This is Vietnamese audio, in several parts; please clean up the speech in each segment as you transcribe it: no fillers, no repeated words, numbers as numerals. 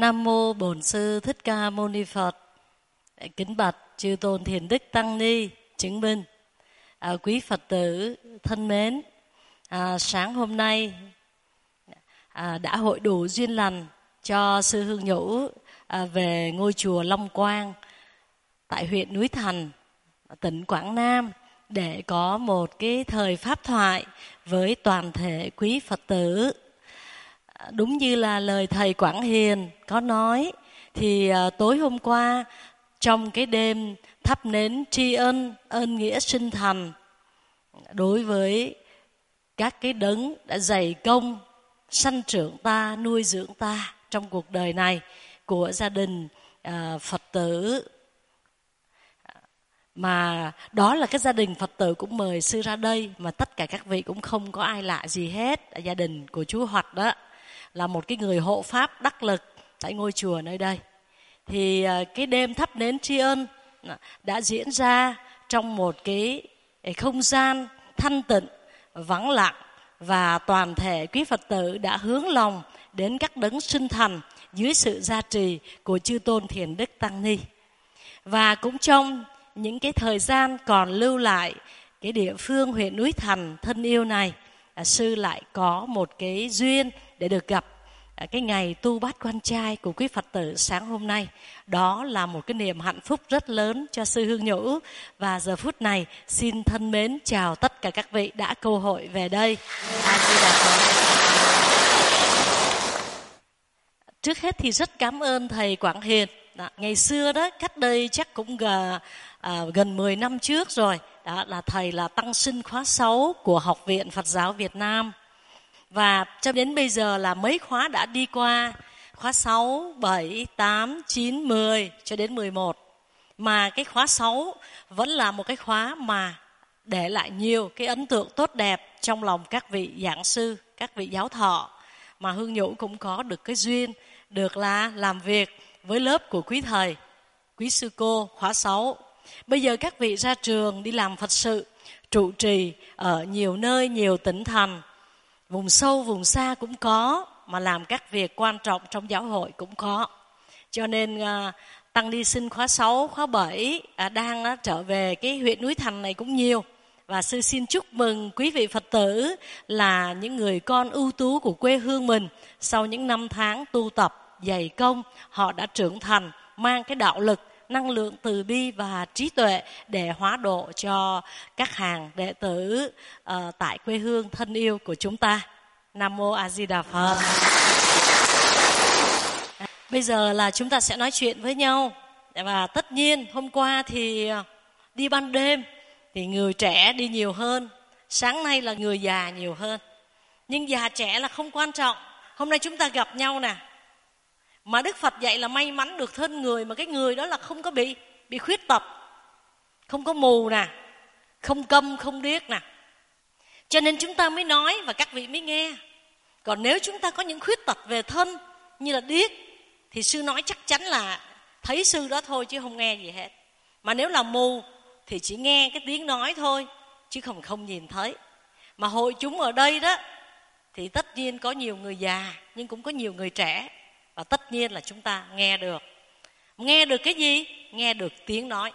Nam mô Bổn Sư Thích Ca Mâu Ni Phật. Kính bạch chư tôn thiền đức tăng ni chứng minh. Quý Phật tử thân mến, sáng hôm nay đã hội đủ duyên lành cho sư Hương Nhũ về ngôi chùa Long Quang tại huyện Núi Thành, tỉnh Quảng Nam để có một cái thời pháp thoại với toàn thể quý Phật tử. Đúng như là lời thầy Quảng Hiền có nói, thì tối hôm qua trong cái đêm thắp nến tri ân ơn nghĩa sinh thành đối với các cái đấng đã dày công sanh trưởng ta, nuôi dưỡng ta trong cuộc đời này của gia đình Phật tử, mà đó là cái gia đình Phật tử cũng mời sư ra đây, mà tất cả các vị cũng không có ai lạ gì hết. Gia đình của chú Hoạt đó là một cái người hộ pháp đắc lực tại ngôi chùa nơi đây. Thì cái đêm thắp nến tri ân đã diễn ra trong một cái không gian thanh tịnh, vắng lặng, và toàn thể quý Phật tử đã hướng lòng đến các đấng sinh thành dưới sự gia trì của chư tôn thiền đức tăng ni. Và cũng trong những cái thời gian còn lưu lại cái địa phương huyện Núi Thành thân yêu này, sư lại có một cái duyên để được gặp cái ngày tu bát quan trai của quý Phật tử sáng hôm nay. Đó là một cái niềm hạnh phúc rất lớn cho sư Hương Nhũ. Và giờ phút này xin thân mến chào tất cả các vị đã cơ hội về đây. Trước hết thì rất cảm ơn thầy Quảng Hiền. Ngày xưa đó, cách đây chắc cũng gần 10 năm trước rồi, đó là thầy là tăng sinh khóa 6 của Học viện Phật giáo Việt Nam. Và cho đến bây giờ là mấy khóa đã đi qua, khóa 6, 7, 8, 9, 10 cho đến 11. Mà cái khóa 6 vẫn là một cái khóa mà để lại nhiều cái ấn tượng tốt đẹp trong lòng các vị giảng sư, các vị giáo thọ. Mà Hương Nhũ cũng có được cái duyên được là làm việc với lớp của quý thầy, quý sư cô khóa 6. Bây giờ các vị ra trường đi làm Phật sự, trụ trì ở nhiều nơi, nhiều tỉnh thành, vùng sâu, vùng xa cũng có, mà làm các việc quan trọng trong giáo hội cũng có. Cho nên tăng ni sinh khóa 6, khóa 7 đang trở về cái huyện Núi Thành này cũng nhiều. Và sư xin chúc mừng quý vị Phật tử là những người con ưu tú của quê hương mình. Sau những năm tháng tu tập, dày công, họ đã trưởng thành, mang cái đạo lực, năng lượng từ bi và trí tuệ để hóa độ cho các hàng đệ tử tại quê hương thân yêu của chúng ta. Nam mô A Di Đà Phật. Bây giờ là chúng ta sẽ nói chuyện với nhau. Và tất nhiên hôm qua thì đi ban đêm thì người trẻ đi nhiều hơn, sáng nay là người già nhiều hơn. Nhưng già trẻ là không quan trọng. Hôm nay chúng ta gặp nhau nè, mà Đức Phật dạy là may mắn được thân người, mà cái người đó là không có bị khuyết tật, không có mù nè, không câm, không điếc nè. Cho nên chúng ta mới nói và các vị mới nghe. Còn nếu chúng ta có những khuyết tật về thân như là điếc thì sư nói chắc chắn là thấy sư đó thôi chứ không nghe gì hết. Mà nếu là mù thì chỉ nghe cái tiếng nói thôi chứ không nhìn thấy. Mà hội chúng ở đây đó thì tất nhiên có nhiều người già nhưng cũng có nhiều người trẻ. Và tất nhiên là chúng ta nghe được. Nghe được cái gì? Nghe được tiếng nói.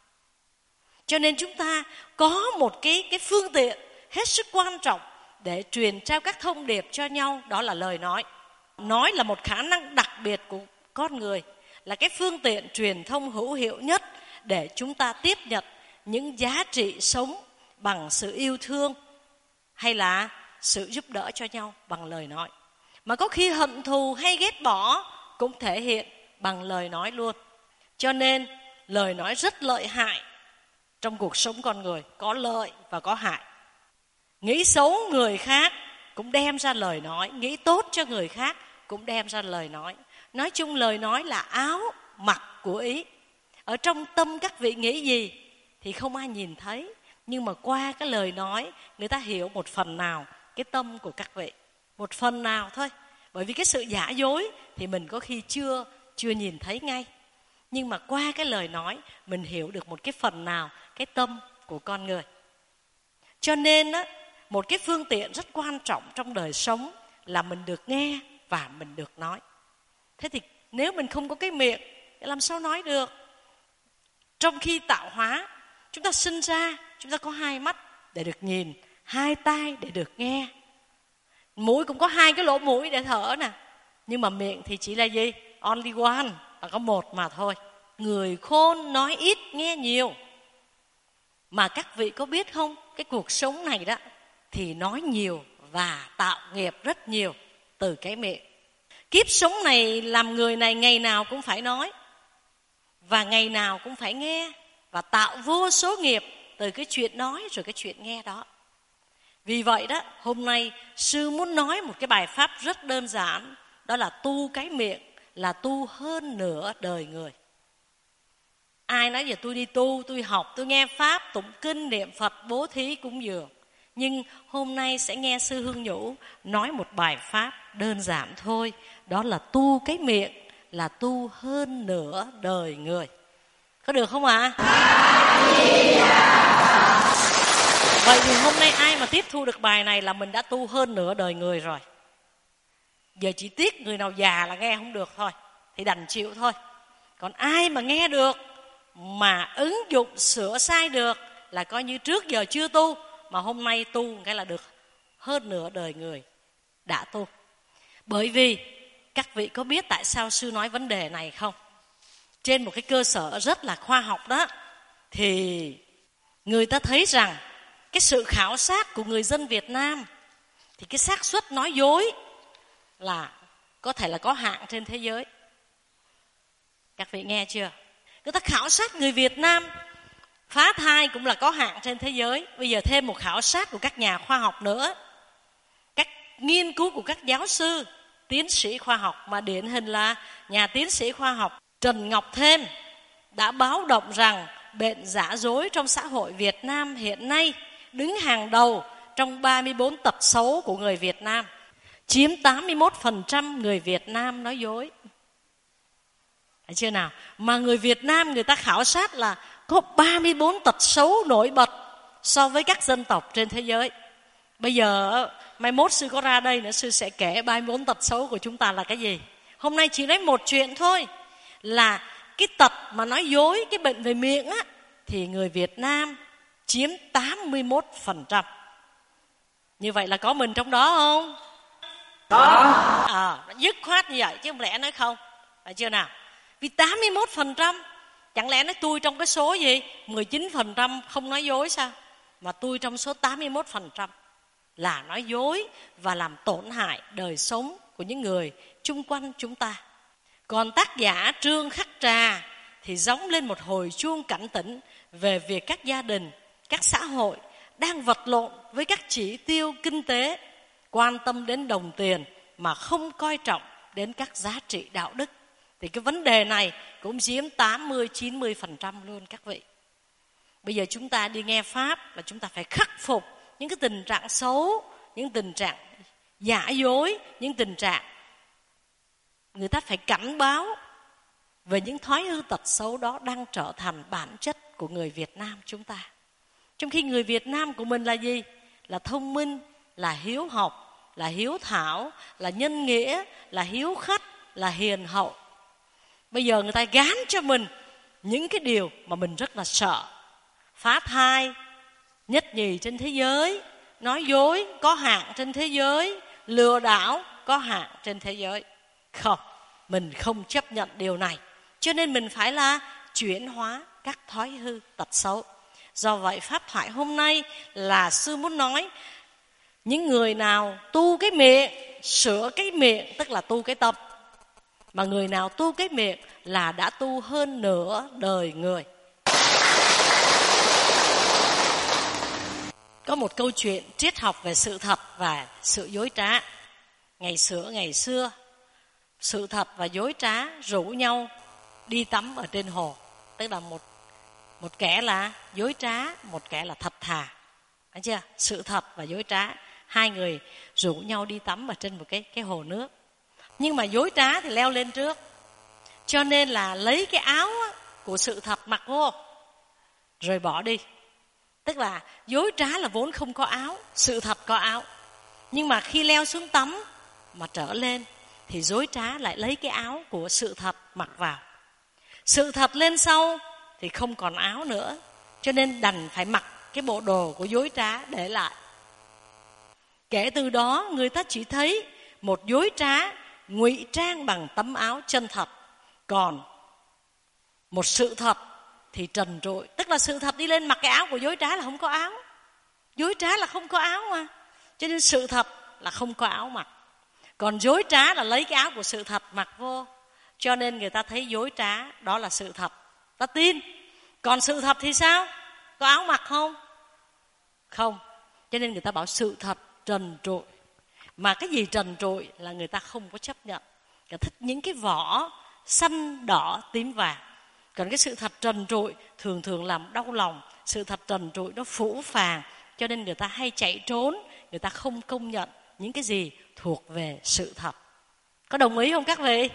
Cho nên chúng ta có một cái phương tiện hết sức quan trọng để truyền trao các thông điệp cho nhau, đó là lời nói. Nói là một khả năng đặc biệt của con người, là cái phương tiện truyền thông hữu hiệu nhất để chúng ta tiếp nhận những giá trị sống bằng sự yêu thương hay là sự giúp đỡ cho nhau bằng lời nói. Mà có khi hận thù hay ghét bỏ cũng thể hiện bằng lời nói luôn. Cho nên lời nói rất lợi hại trong cuộc sống con người, có lợi và có hại. Nghĩ xấu người khác cũng đem ra lời nói, nghĩ tốt cho người khác cũng đem ra lời nói. Nói chung lời nói là áo mặc của ý. Ở trong tâm các vị nghĩ gì thì không ai nhìn thấy, nhưng mà qua cái lời nói người ta hiểu một phần nào cái tâm của các vị, một phần nào thôi. Bởi vì cái sự giả dối thì mình có khi chưa nhìn thấy ngay, nhưng mà qua cái lời nói mình hiểu được một cái phần nào cái tâm của con người. Cho nên á, một cái phương tiện rất quan trọng trong đời sống là mình được nghe và mình được nói. Thế thì Nếu mình không có cái miệng thì làm sao nói được? Trong khi tạo hóa, chúng ta sinh ra, chúng ta có 2 mắt để được nhìn, 2 tai để được nghe, mũi cũng có 2 cái lỗ mũi để thở nè. Nhưng mà miệng thì chỉ là gì? Only one, là có 1 mà thôi. Người khôn nói ít nghe nhiều. Mà các vị có biết không, cái cuộc sống này đó thì nói nhiều và tạo nghiệp rất nhiều từ cái miệng. Kiếp sống này làm người này ngày nào cũng phải nói, và ngày nào cũng phải nghe, và tạo vô số nghiệp từ cái chuyện nói rồi cái chuyện nghe đó. Vì vậy đó, hôm nay sư muốn nói một cái bài pháp rất đơn giản, đó là tu cái miệng là tu hơn nửa đời người. Ai nói giờ tôi đi tu, tôi học, tôi nghe pháp, tụng kinh, niệm Phật, bố thí, cúng dường. Nhưng hôm nay sẽ nghe sư Hương Nhũ nói một bài pháp đơn giản thôi, đó là tu cái miệng là tu hơn nửa đời người. Có được không ạ? Vậy thì hôm nay ai mà tiếp thu được bài này là mình đã tu hơn nửa đời người rồi. Giờ chỉ tiếc người nào già là nghe không được thôi, thì đành chịu thôi. Còn ai mà nghe được, mà ứng dụng sửa sai được, là coi như trước giờ chưa tu, mà hôm nay tu cái là được hơn nửa đời người đã tu. Bởi vì các vị có biết tại sao sư nói vấn đề này không? Trên một cái cơ sở rất là khoa học đó, thì người ta thấy rằng cái sự khảo sát của người dân Việt Nam thì cái xác suất nói dối là có thể là có hạng trên thế giới. Các vị nghe chưa? Người ta khảo sát người Việt Nam phá thai cũng là có hạng trên thế giới. Bây giờ thêm một khảo sát của các nhà khoa học nữa, các nghiên cứu của các giáo sư, tiến sĩ khoa học, mà điển hình là nhà tiến sĩ khoa học Trần Ngọc Thêm đã báo động rằng bệnh giả dối trong xã hội Việt Nam hiện nay đứng hàng đầu trong 34 tật xấu của người Việt Nam. Chiếm 81% người Việt Nam nói dối. Thấy chưa nào? Mà người Việt Nam người ta khảo sát là có 34 tật xấu nổi bật so với các dân tộc trên thế giới. Bây giờ mai mốt sư có ra đây nữa, sư sẽ kể 34 tật xấu của chúng ta là cái gì. Hôm nay chỉ nói một chuyện thôi, là cái tật mà nói dối, cái bệnh về miệng á, thì người Việt Nam chiếm 81%. Như vậy là có mình trong đó không? Có. Dứt khoát như vậy chứ không lẽ nói không. Phải chưa nào? Vì 81%, chẳng lẽ nói tôi trong cái số gì 19% không nói dối sao? Mà tôi trong số 81% là nói dối và làm tổn hại đời sống của những người chung quanh chúng ta. Còn tác giả Trương Khắc Trà thì gióng lên một hồi chuông cảnh tỉnh về việc các gia đình, các xã hội đang vật lộn với các chỉ tiêu kinh tế, quan tâm đến đồng tiền mà không coi trọng đến các giá trị đạo đức. Thì cái vấn đề này cũng chiếm 80-90% luôn các vị. Bây giờ chúng ta đi nghe pháp là chúng ta phải khắc phục những cái tình trạng xấu, những tình trạng giả dối, những tình trạng người ta phải cảnh báo về những thói hư tật xấu đó đang trở thành bản chất của người Việt Nam chúng ta. Trong khi người Việt Nam của mình là gì? Là thông minh, là hiếu học, là hiếu thảo, là nhân nghĩa, là hiếu khách, là hiền hậu. Bây giờ người ta gán cho mình những cái điều mà mình rất là sợ. Phá thai, nhất nhì trên thế giới, nói dối có hạng trên thế giới, lừa đảo có hạng trên thế giới. Không, mình không chấp nhận điều này. Cho nên mình phải là chuyển hóa các thói hư tật xấu. Do vậy pháp thoại hôm nay là sư muốn nói những người nào tu cái miệng, sửa cái miệng, tức là tu cái tâm. Mà người nào tu cái miệng là đã tu hơn nửa đời người. Có một câu chuyện triết học về sự thật và sự dối trá. Ngày xưa, sự thật và dối trá rủ nhau đi tắm ở trên hồ. Tức là một kẻ là dối trá, một kẻ là thật thà. Thấy chưa? Sự thật và dối trá, hai người rủ nhau đi tắm ở trên một cái hồ nước. Nhưng mà dối trá thì leo lên trước, cho nên là lấy cái áo của sự thật mặc vô rồi bỏ đi. Tức là dối trá là vốn không có áo, sự thật có áo. Nhưng mà khi leo xuống tắm mà trở lên thì dối trá lại lấy cái áo của sự thật mặc vào. Sự thật lên sau thì không còn áo nữa, cho nên đành phải mặc cái bộ đồ của dối trá để lại. Kể từ đó người ta chỉ thấy một dối trá ngụy trang bằng tấm áo chân thật, còn một sự thật thì trần trụi. Tức là sự thật đi lên mặc cái áo của dối trá là không có áo. Dối trá là không có áo mà, cho nên sự thật là không có áo mặc. Còn dối trá là lấy cái áo của sự thật mặc vô, cho nên người ta thấy dối trá đó là sự thật, ta tin. Còn sự thật thì sao? Có áo mặc không? Không. Cho nên người ta bảo sự thật trần trụi. Mà cái gì trần trụi là người ta không có chấp nhận. Người ta thích những cái vỏ xanh, đỏ, tím, vàng. Còn cái sự thật trần trụi thường thường làm đau lòng. Sự thật trần trụi nó phũ phàng, cho nên người ta hay chạy trốn. Người ta không công nhận những cái gì thuộc về sự thật. Có đồng ý không các vị?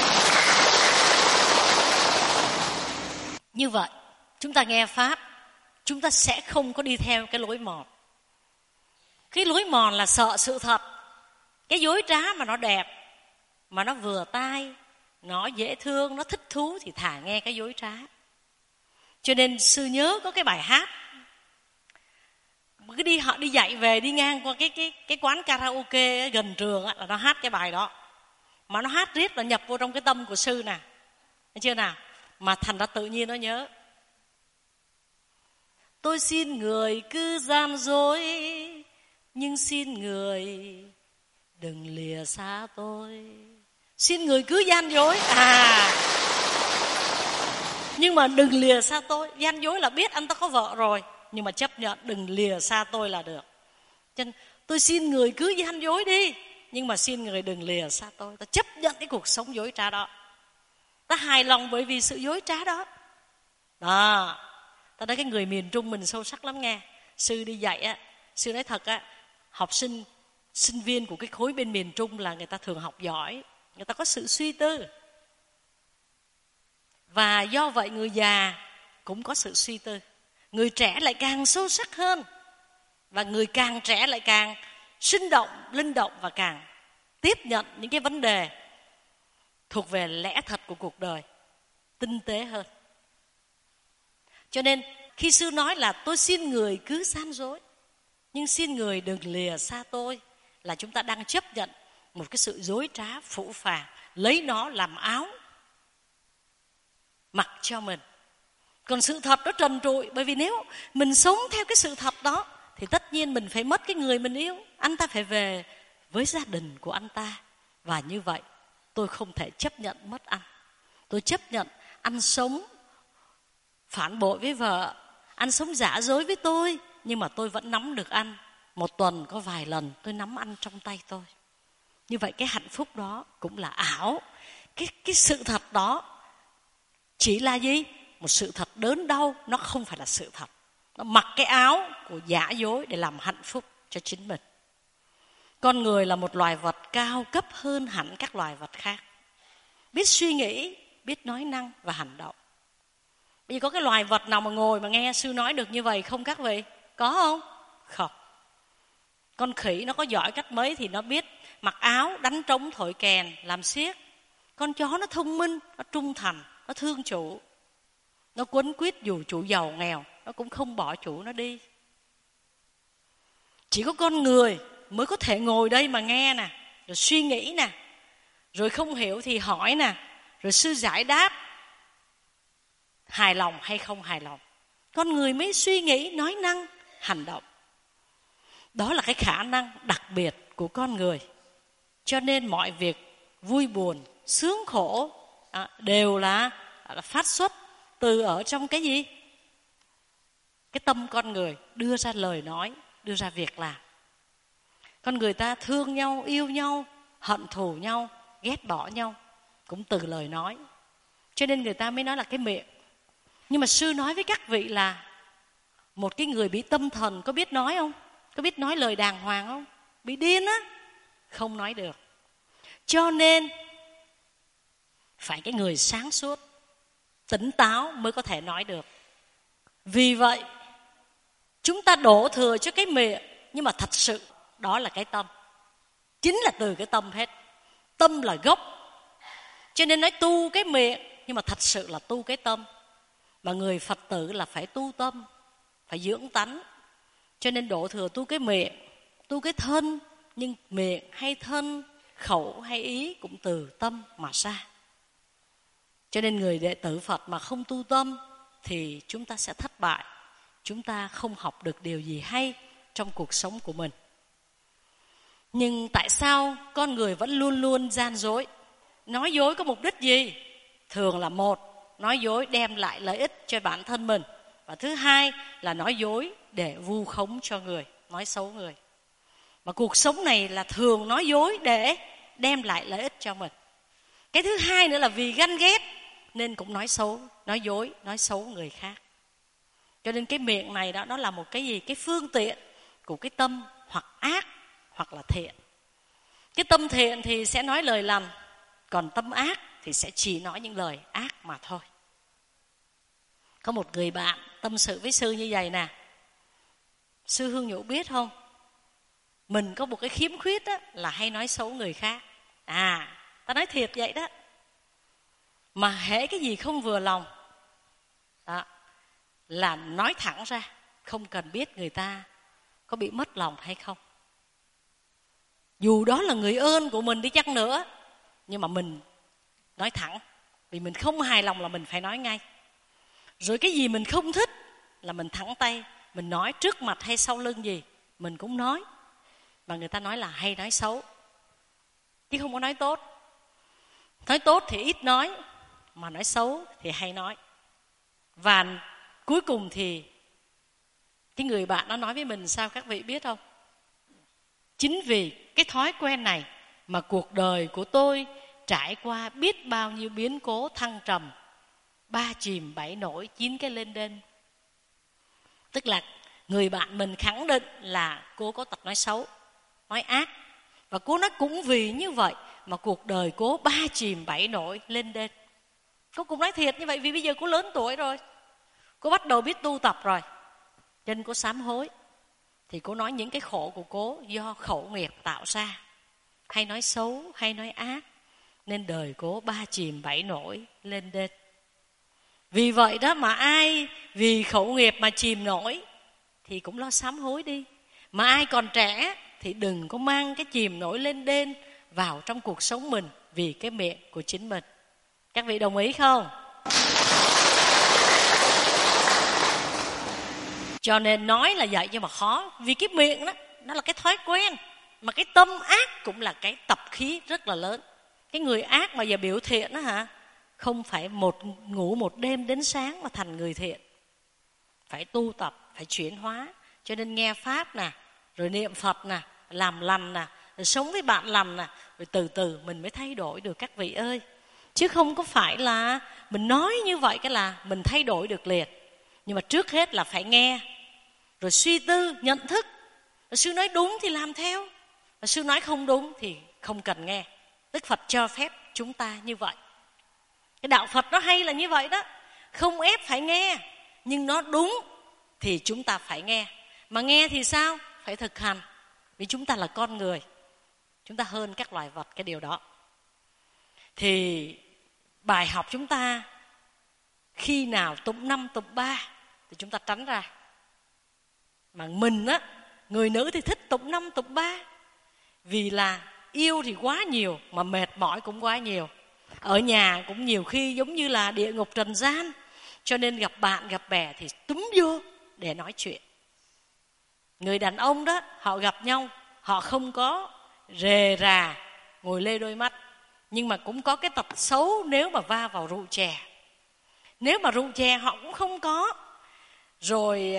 Như vậy chúng ta nghe Pháp, chúng ta sẽ không có đi theo cái lối mòn. Cái lối mòn là sợ sự thật. Cái dối trá mà nó đẹp, mà nó vừa tai, nó dễ thương, nó thích thú thì thà nghe cái dối trá. Cho nên sư nhớ có cái bài hát, cứ họ đi dạy về, đi ngang qua cái quán karaoke gần trường là nó hát cái bài đó. Mà nó hát riết là nhập vô trong cái tâm của sư nè, thấy chưa nào? Mà thành ra tự nhiên nó nhớ. Tôi xin người cứ gian dối, nhưng xin người đừng lìa xa tôi. Xin người cứ gian dối nhưng mà đừng lìa xa tôi. Gian dối là biết anh ta có vợ rồi, nhưng mà chấp nhận đừng lìa xa tôi là được. Cho nên tôi xin người cứ gian dối đi, nhưng mà xin người đừng lìa xa tôi. Ta chấp nhận cái cuộc sống dối trá đó, ta hài lòng bởi vì sự dối trá đó. Đó, ta nói cái người miền Trung mình sâu sắc lắm nghe. Sư đi dạy á, sư nói thật á, học sinh sinh viên của cái khối bên miền Trung là người ta thường học giỏi, người ta có sự suy tư. Và do vậy người già cũng có sự suy tư. Người trẻ lại càng sâu sắc hơn, và người càng trẻ lại càng sinh động, linh động, và càng tiếp nhận những cái vấn đề thuộc về lẽ thật của cuộc đời tinh tế hơn. Cho nên khi sư nói là tôi xin người cứ gian dối, nhưng xin người đừng lìa xa tôi, là chúng ta đang chấp nhận một cái sự dối trá phũ phàng, lấy nó làm áo mặc cho mình. Còn sự thật nó trần trụi, bởi vì nếu mình sống theo cái sự thật đó thì tất nhiên mình phải mất cái người mình yêu. Anh ta phải về với gia đình của anh ta, và như vậy tôi không thể chấp nhận mất anh. Tôi chấp nhận anh sống phản bội với vợ, anh sống giả dối với tôi, nhưng mà tôi vẫn nắm được anh. Một tuần có vài lần tôi nắm anh trong tay tôi. Như vậy cái hạnh phúc đó cũng là ảo. Cái sự thật đó chỉ là gì? Một sự thật đớn đau, nó không phải là sự thật. Nó mặc cái áo của giả dối để làm hạnh phúc cho chính mình. Con người là một loài vật cao cấp hơn hẳn các loài vật khác. Biết suy nghĩ, biết nói năng và hành động. Bây giờ có cái loài vật nào mà ngồi mà nghe sư nói được như vậy không các vị? Có không? Không. Con khỉ nó có giỏi cách mấy thì nó biết mặc áo, đánh trống, thổi kèn, làm xiếc. Con chó nó thông minh, nó trung thành, nó thương chủ. Nó quấn quýt dù chủ giàu nghèo, nó cũng không bỏ chủ nó đi. Chỉ có con người mới có thể ngồi đây mà nghe nè, rồi suy nghĩ nè, rồi không hiểu thì hỏi nè, rồi sư giải đáp, hài lòng hay không hài lòng. Con người mới suy nghĩ, nói năng, hành động. Đó là cái khả năng đặc biệt của con người. Cho nên mọi việc vui buồn, sướng khổ đều là phát xuất từ ở trong cái gì? Cái tâm con người đưa ra lời nói, đưa ra việc làm. Con người ta thương nhau, yêu nhau, hận thù nhau, ghét bỏ nhau cũng từ lời nói. Cho nên người ta mới nói là cái miệng. Nhưng mà sư nói với các vị là một cái người bị tâm thần có biết nói không? Có biết nói lời đàng hoàng không? Bị điên á, không nói được. Cho nên phải cái người sáng suốt, tỉnh táo mới có thể nói được. Vì vậy chúng ta đổ thừa cho cái miệng, nhưng mà thật sự đó là cái tâm. Chính là từ cái tâm hết. Tâm là gốc. Cho nên nói tu cái miệng, nhưng mà thật sự là tu cái tâm. Mà người Phật tử là phải tu tâm, phải dưỡng tánh. Cho nên Độ Thừa tu cái miệng, tu cái thân. Nhưng miệng hay thân, khẩu hay ý cũng từ tâm mà ra. Cho nên người đệ tử Phật mà không tu tâm thì chúng ta sẽ thất bại. Chúng ta không học được điều gì hay trong cuộc sống của mình. Nhưng tại sao con người vẫn luôn luôn gian dối? Nói dối có mục đích gì? Thường là một, nói dối đem lại lợi ích cho bản thân mình. Và thứ hai là nói dối để vu khống cho người, nói xấu người. Mà cuộc sống này là thường nói dối để đem lại lợi ích cho mình. Cái thứ hai nữa là vì ganh ghét nên cũng nói xấu, nói dối, nói xấu người khác. Cho nên cái miệng này đó, nó là một cái gì? Cái phương tiện của cái tâm hoặc ác hoặc là thiện. Cái tâm thiện thì sẽ nói lời lành, còn tâm ác thì sẽ chỉ nói những lời ác mà thôi. Có một người bạn tâm sự với sư như vậy nè: sư Hương Nhũ biết không, mình có một cái khiếm khuyết đó, là hay nói xấu người khác. Ta nói thiệt vậy đó. Mà hễ cái gì không vừa lòng đó, là nói thẳng ra, không cần biết người ta có bị mất lòng hay không. Dù đó là người ơn của mình đi chăng nữa, nhưng mà mình nói thẳng. Vì mình không hài lòng là mình phải nói ngay. Rồi cái gì mình không thích là mình thẳng tay, mình nói trước mặt hay sau lưng gì mình cũng nói. Mà người ta nói là hay nói xấu, chứ không có nói tốt. Nói tốt thì ít nói, mà nói xấu thì hay nói. Và cuối cùng thì cái người bạn nó nói với mình sao các vị biết không? Chính vì cái thói quen này mà cuộc đời của tôi trải qua biết bao nhiêu biến cố thăng trầm, 3 chìm 7 nổi 9 cái lên đên. Tức là người bạn mình khẳng định là cô có tật nói xấu, nói ác. Và cô nói cũng vì như vậy mà cuộc đời cô 3 chìm 7 nổi lên đên. Cô cũng nói thiệt như vậy, vì bây giờ cô lớn tuổi rồi, cô bắt đầu biết tu tập rồi, cho nên cô sám hối. Thì cô nói những cái khổ của cô do khẩu nghiệp tạo ra, hay nói xấu, hay nói ác, nên đời cô 3 chìm 7 nổi lên đên. Vì vậy đó mà ai vì khẩu nghiệp mà chìm nổi thì cũng lo sám hối đi. Mà ai còn trẻ thì đừng có mang cái chìm nổi lên đên vào trong cuộc sống mình vì cái miệng của chính mình. Các vị đồng ý không? Cho nên nói là vậy nhưng mà khó. Vì cái miệng đó, nó là cái thói quen. Mà cái tâm ác cũng là cái tập khí rất là lớn. Cái người ác mà giờ biểu thiện đó hả, không phải ngủ một đêm đến sáng mà thành người thiện. Phải tu tập, phải chuyển hóa. Cho nên nghe Pháp nè, rồi niệm Phật nè, làm lành nè, rồi sống với bạn lành nè, rồi từ từ mình mới thay đổi được các vị ơi. Chứ không có phải là mình nói như vậy cái là mình thay đổi được liền. Nhưng mà trước hết là phải nghe, rồi suy tư, nhận thức. Rồi sư nói đúng thì làm theo, và sư nói không đúng thì không cần nghe. Đức Phật cho phép chúng ta như vậy. Cái đạo Phật nó hay là như vậy đó. Không ép phải nghe, nhưng nó đúng thì chúng ta phải nghe. Mà nghe thì sao? Phải thực hành. Vì chúng ta là con người, chúng ta hơn các loài vật cái điều đó. Thì bài học chúng ta khi nào tụng 5 tụng 3 thì chúng ta tránh ra. Mà mình á, người nữ thì thích tụng 5 tụng 3. Vì là yêu thì quá nhiều, mà mệt mỏi cũng quá nhiều. Ở nhà cũng nhiều khi giống như là địa ngục trần gian. Cho nên gặp bạn gặp bè thì túm vô để nói chuyện. Người đàn ông đó, họ gặp nhau, họ không có rề rà ngồi lê đôi mắt, nhưng mà cũng có cái tật xấu nếu mà va vào rượu chè. Nếu mà rượu chè họ cũng không có. Rồi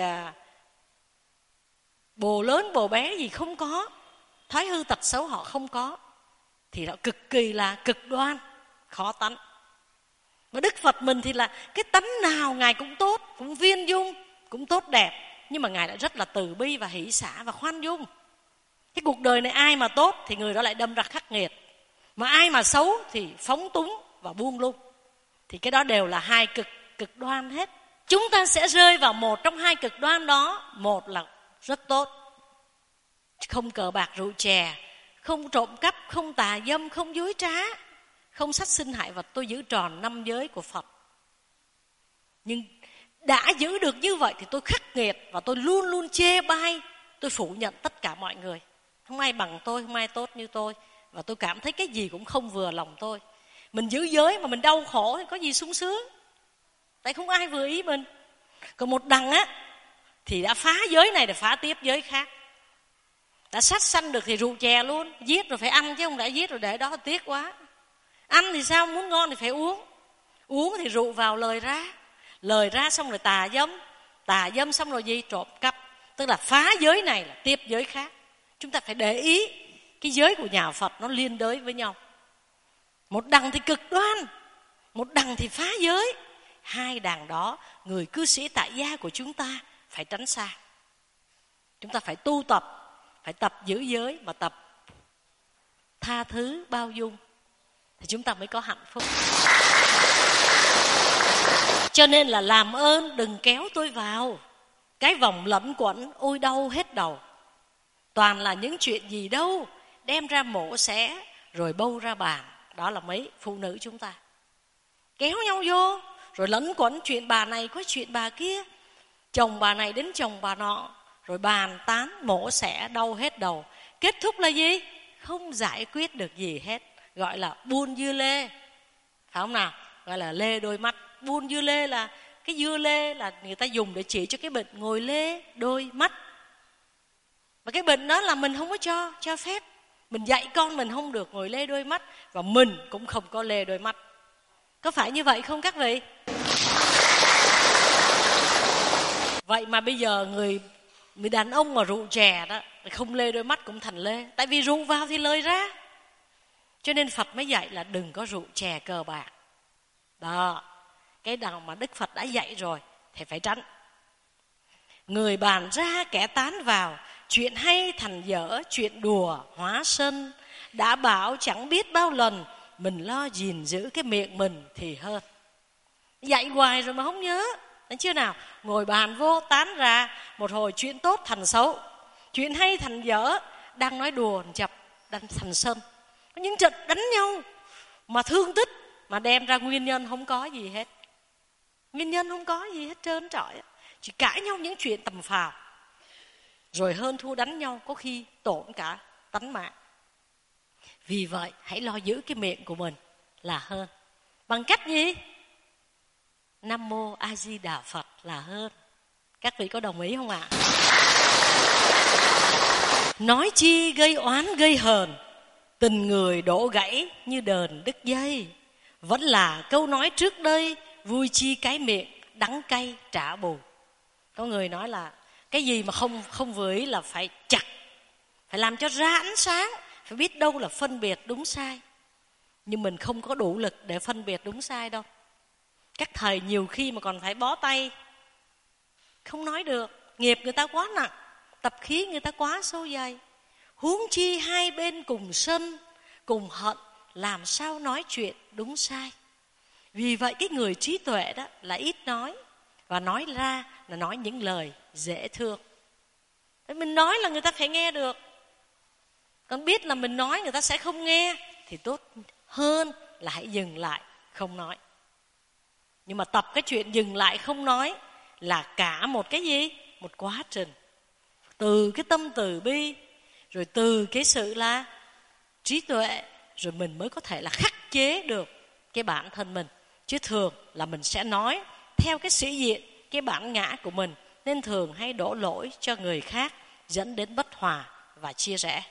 bồ lớn bồ bé gì không có, thói hư tật xấu họ không có, thì nó cực kỳ là cực đoan, khó tánh. Mà Đức Phật mình thì là cái tánh nào Ngài cũng tốt, cũng viên dung, cũng tốt đẹp. Nhưng mà Ngài lại rất là từ bi và hỷ xả và khoan dung. Cái cuộc đời này ai mà tốt thì người đó lại đâm ra khắc nghiệt. Mà ai mà xấu thì phóng túng và buông lung. Thì cái đó đều là hai cực đoan hết. Chúng ta sẽ rơi vào một trong hai cực đoan đó. Một là rất tốt, không cờ bạc rượu chè, không trộm cắp, không tà dâm, không dối trá, không sát sinh hại vật. Tôi giữ tròn 5 giới của Phật. Nhưng đã giữ được như vậy thì tôi khắc nghiệt và tôi luôn luôn chê bai, tôi phủ nhận tất cả mọi người. Không ai bằng tôi, không ai tốt như tôi. Và tôi cảm thấy cái gì cũng không vừa lòng tôi. Mình giữ giới mà mình đau khổ thì có gì sung sướng. Tại không ai vừa ý mình. Còn một đằng á thì đã phá giới này để phá tiếp giới khác. Đã sát sanh được thì rượu chè luôn. Giết rồi phải ăn chứ không đã giết rồi để đó tiếc quá. Ăn thì sao, muốn ngon thì phải uống. Uống thì rượu vào lời ra. Lời ra xong rồi tà dâm. Tà dâm xong rồi gì? Trộm cắp. Tức là phá giới này là tiếp giới khác. Chúng ta phải để ý cái giới của nhà Phật nó liên đới với nhau. Một đằng thì cực đoan, một đằng thì phá giới. Hai đằng đó người cư sĩ tại gia của chúng ta phải tránh xa. Chúng ta phải tu tập, phải tập giữ giới và tập tha thứ bao dung thì chúng ta mới có hạnh phúc. Cho nên là làm ơn đừng kéo tôi vào cái vòng lẩn quẩn ôi đau hết đầu. Toàn là những chuyện gì đâu, đem ra mổ xẻ rồi bâu ra bàn. Đó là mấy phụ nữ chúng ta kéo nhau vô rồi lẩn quẩn chuyện bà này có chuyện bà kia, chồng bà này đến chồng bà nọ, rồi bàn tán mổ xẻ đau hết đầu. Kết thúc là gì? Không giải quyết được gì hết. Gọi là buôn dưa lê, phải không nào? Gọi là lê đôi mắt. Buôn dưa lê là cái dưa lê là người ta dùng để chỉ cho cái bệnh ngồi lê đôi mắt. Và cái bệnh đó là mình không có cho phép. Mình dạy con mình không được ngồi lê đôi mắt, và mình cũng không có lê đôi mắt. Có phải như vậy không các vị? Vậy mà bây giờ người đàn ông mà rượu chè đó, không lê đôi mắt cũng thành lê. Tại vì rượu vào thì lời ra. Cho nên Phật mới dạy là đừng có rượu chè cờ bạc. Đó, cái nào mà Đức Phật đã dạy rồi thì phải tránh. Người bàn ra kẻ tán vào, chuyện hay thành dở, chuyện đùa hóa sân. Đã bảo chẳng biết bao lần, mình lo gìn giữ cái miệng mình thì hơn. Dạy hoài rồi mà không nhớ. Thấy chưa nào? Ngồi bàn vô tán ra, một hồi chuyện tốt thành xấu, chuyện hay thành dở. Đang nói đùa chập đang thành sân. Có những trận đánh nhau mà thương tích, mà đem ra nguyên nhân không có gì hết. Nguyên nhân không có gì hết trơn trọi. Chỉ cãi nhau những chuyện tầm phào. Rồi hơn thua đánh nhau, có khi tổn cả tánh mạng. Vì vậy hãy lo giữ cái miệng của mình là hơn. Bằng cách gì? Nam Mô A Di Đà Phật là hơn. Các vị có đồng ý không ạ? Nói chi gây oán gây hờn, tình người đổ gãy như đờn đứt dây. Vẫn là câu nói trước đây, vui chi cái miệng, đắng cay trả bù. Có người nói là cái gì mà không vừa ý là phải chặt, phải làm cho ra ánh sáng, phải biết đâu là phân biệt đúng sai. Nhưng mình không có đủ lực để phân biệt đúng sai đâu. Các thầy nhiều khi mà còn phải bó tay, không nói được. Nghiệp người ta quá nặng, tập khí người ta quá sâu dày. Huống chi hai bên cùng sân, cùng hận, làm sao nói chuyện đúng sai. Vì vậy cái người trí tuệ đó là ít nói, và nói ra là nói những lời dễ thương. Mình nói là người ta phải nghe được. Còn biết là mình nói người ta sẽ không nghe thì tốt hơn là hãy dừng lại không nói. Nhưng mà tập cái chuyện dừng lại không nói là cả một cái gì? Một quá trình. Từ cái tâm từ bi, rồi từ cái sự là trí tuệ, rồi mình mới có thể là khắc chế được cái bản thân mình. Chứ thường là mình sẽ nói theo cái sĩ diện, cái bản ngã của mình, nên thường hay đổ lỗi cho người khác, dẫn đến bất hòa và chia rẽ.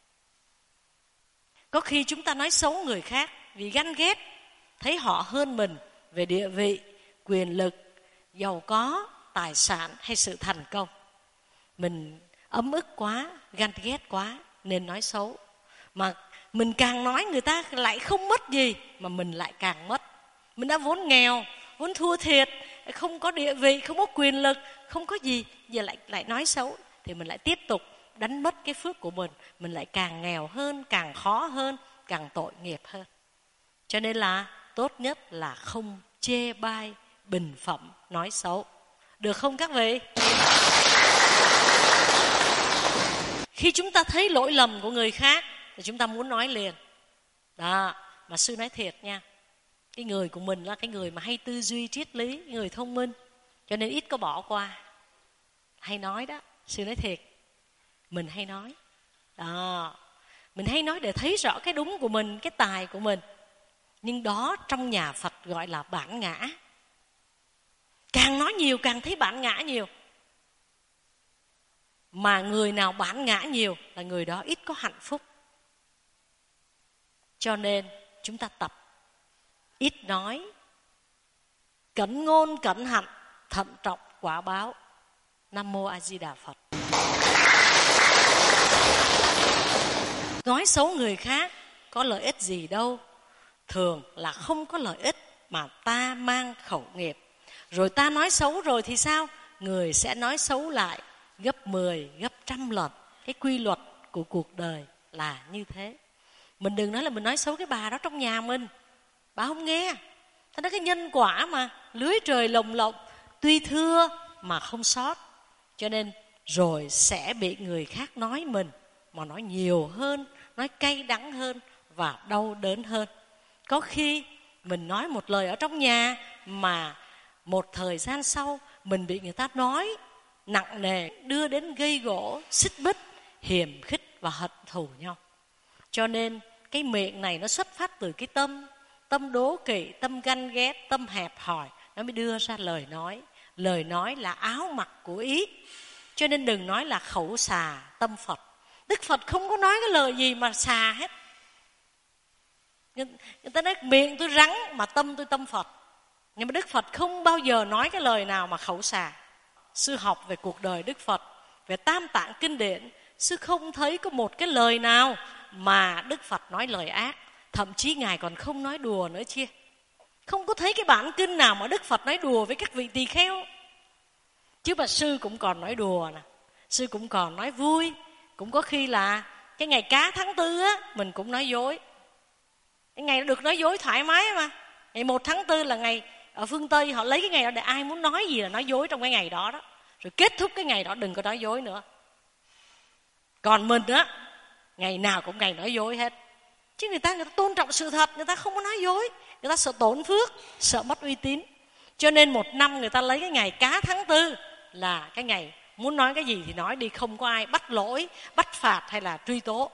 Có khi chúng ta nói xấu người khác vì ganh ghét, thấy họ hơn mình về địa vị, quyền lực, giàu có, tài sản hay sự thành công. Mình ấm ức quá, ganh ghét quá nên nói xấu. Mà mình càng nói người ta lại không mất gì, mà mình lại càng mất. Mình đã vốn nghèo, vốn thua thiệt, không có địa vị, không có quyền lực, không có gì, giờ lại nói xấu thì mình lại tiếp tục đánh mất cái phước của mình lại càng nghèo hơn, càng khó hơn, càng tội nghiệp hơn. Cho nên là tốt nhất là không chê bai, bình phẩm, nói xấu. Được không các vị? Khi chúng ta thấy lỗi lầm của người khác, thì chúng ta muốn nói liền. Đó, mà sư nói thiệt nha, cái người của mình là cái người mà hay tư duy triết lý, người thông minh, cho nên ít có bỏ qua. Hay nói đó, sư nói thiệt, mình hay nói. Đó, mình hay nói để thấy rõ cái đúng của mình, cái tài của mình. Nhưng đó trong nhà Phật gọi là bản ngã. Càng nói nhiều càng thấy bản ngã nhiều. Mà người nào bản ngã nhiều là người đó ít có hạnh phúc. Cho nên chúng ta tập ít nói, cẩn ngôn cẩn hạnh, thận trọng quả báo. Nam mô A Di Đà Phật. Nói xấu người khác có lợi ích gì đâu. Thường là không có lợi ích mà ta mang khẩu nghiệp. Rồi ta nói xấu rồi thì sao? Người sẽ nói xấu lại gấp 10, gấp 100 lần. Cái quy luật của cuộc đời là như thế. Mình đừng nói là mình nói xấu cái bà đó trong nhà mình, bà không nghe. Thế đó, cái nhân quả mà, lưới trời lồng lộng, tuy thưa mà không sót. Cho nên rồi sẽ bị người khác nói mình, mà nói nhiều hơn, nói cay đắng hơn và đau đớn hơn. Có khi mình nói một lời ở trong nhà mà một thời gian sau mình bị người ta nói nặng nề, đưa đến gây gổ, xích mích, hiềm khích và hận thù nhau. Cho nên cái miệng này nó xuất phát từ cái tâm đố kỵ, tâm ganh ghét, tâm hẹp hòi, nó mới đưa ra lời nói. Lời nói là áo mặc của ý. Cho nên đừng nói là khẩu xà tâm Phật. Đức Phật không có nói cái lời gì mà xà hết. Người ta nói miệng tôi rắn mà tâm tôi tâm Phật. Nhưng mà Đức Phật không bao giờ nói cái lời nào mà khẩu xà. Sư học về cuộc đời Đức Phật, về Tam Tạng Kinh Điển, sư không thấy có một cái lời nào mà Đức Phật nói lời ác. Thậm chí Ngài còn không nói đùa nữa chia. Không có thấy cái bản kinh nào mà Đức Phật nói đùa với các vị tỳ kheo. Chứ mà sư cũng còn nói đùa nè, sư cũng còn nói vui. Cũng có khi là cái ngày cá tháng 4 á, mình cũng nói dối. Cái ngày nó được nói dối thoải mái mà. Ngày 1 tháng 4 là ngày ở phương Tây họ lấy cái ngày đó để ai muốn nói gì là nói dối trong cái ngày đó đó. Rồi kết thúc cái ngày đó đừng có nói dối nữa. Còn mình á, ngày nào cũng ngày nói dối hết. Chứ người ta tôn trọng sự thật, người ta không có nói dối. Người ta sợ tổn phước, sợ mất uy tín. Cho nên một năm người ta lấy cái ngày cá tháng 4 là cái ngày muốn nói cái gì thì nói đi, không có ai bắt lỗi, bắt phạt hay là truy tố.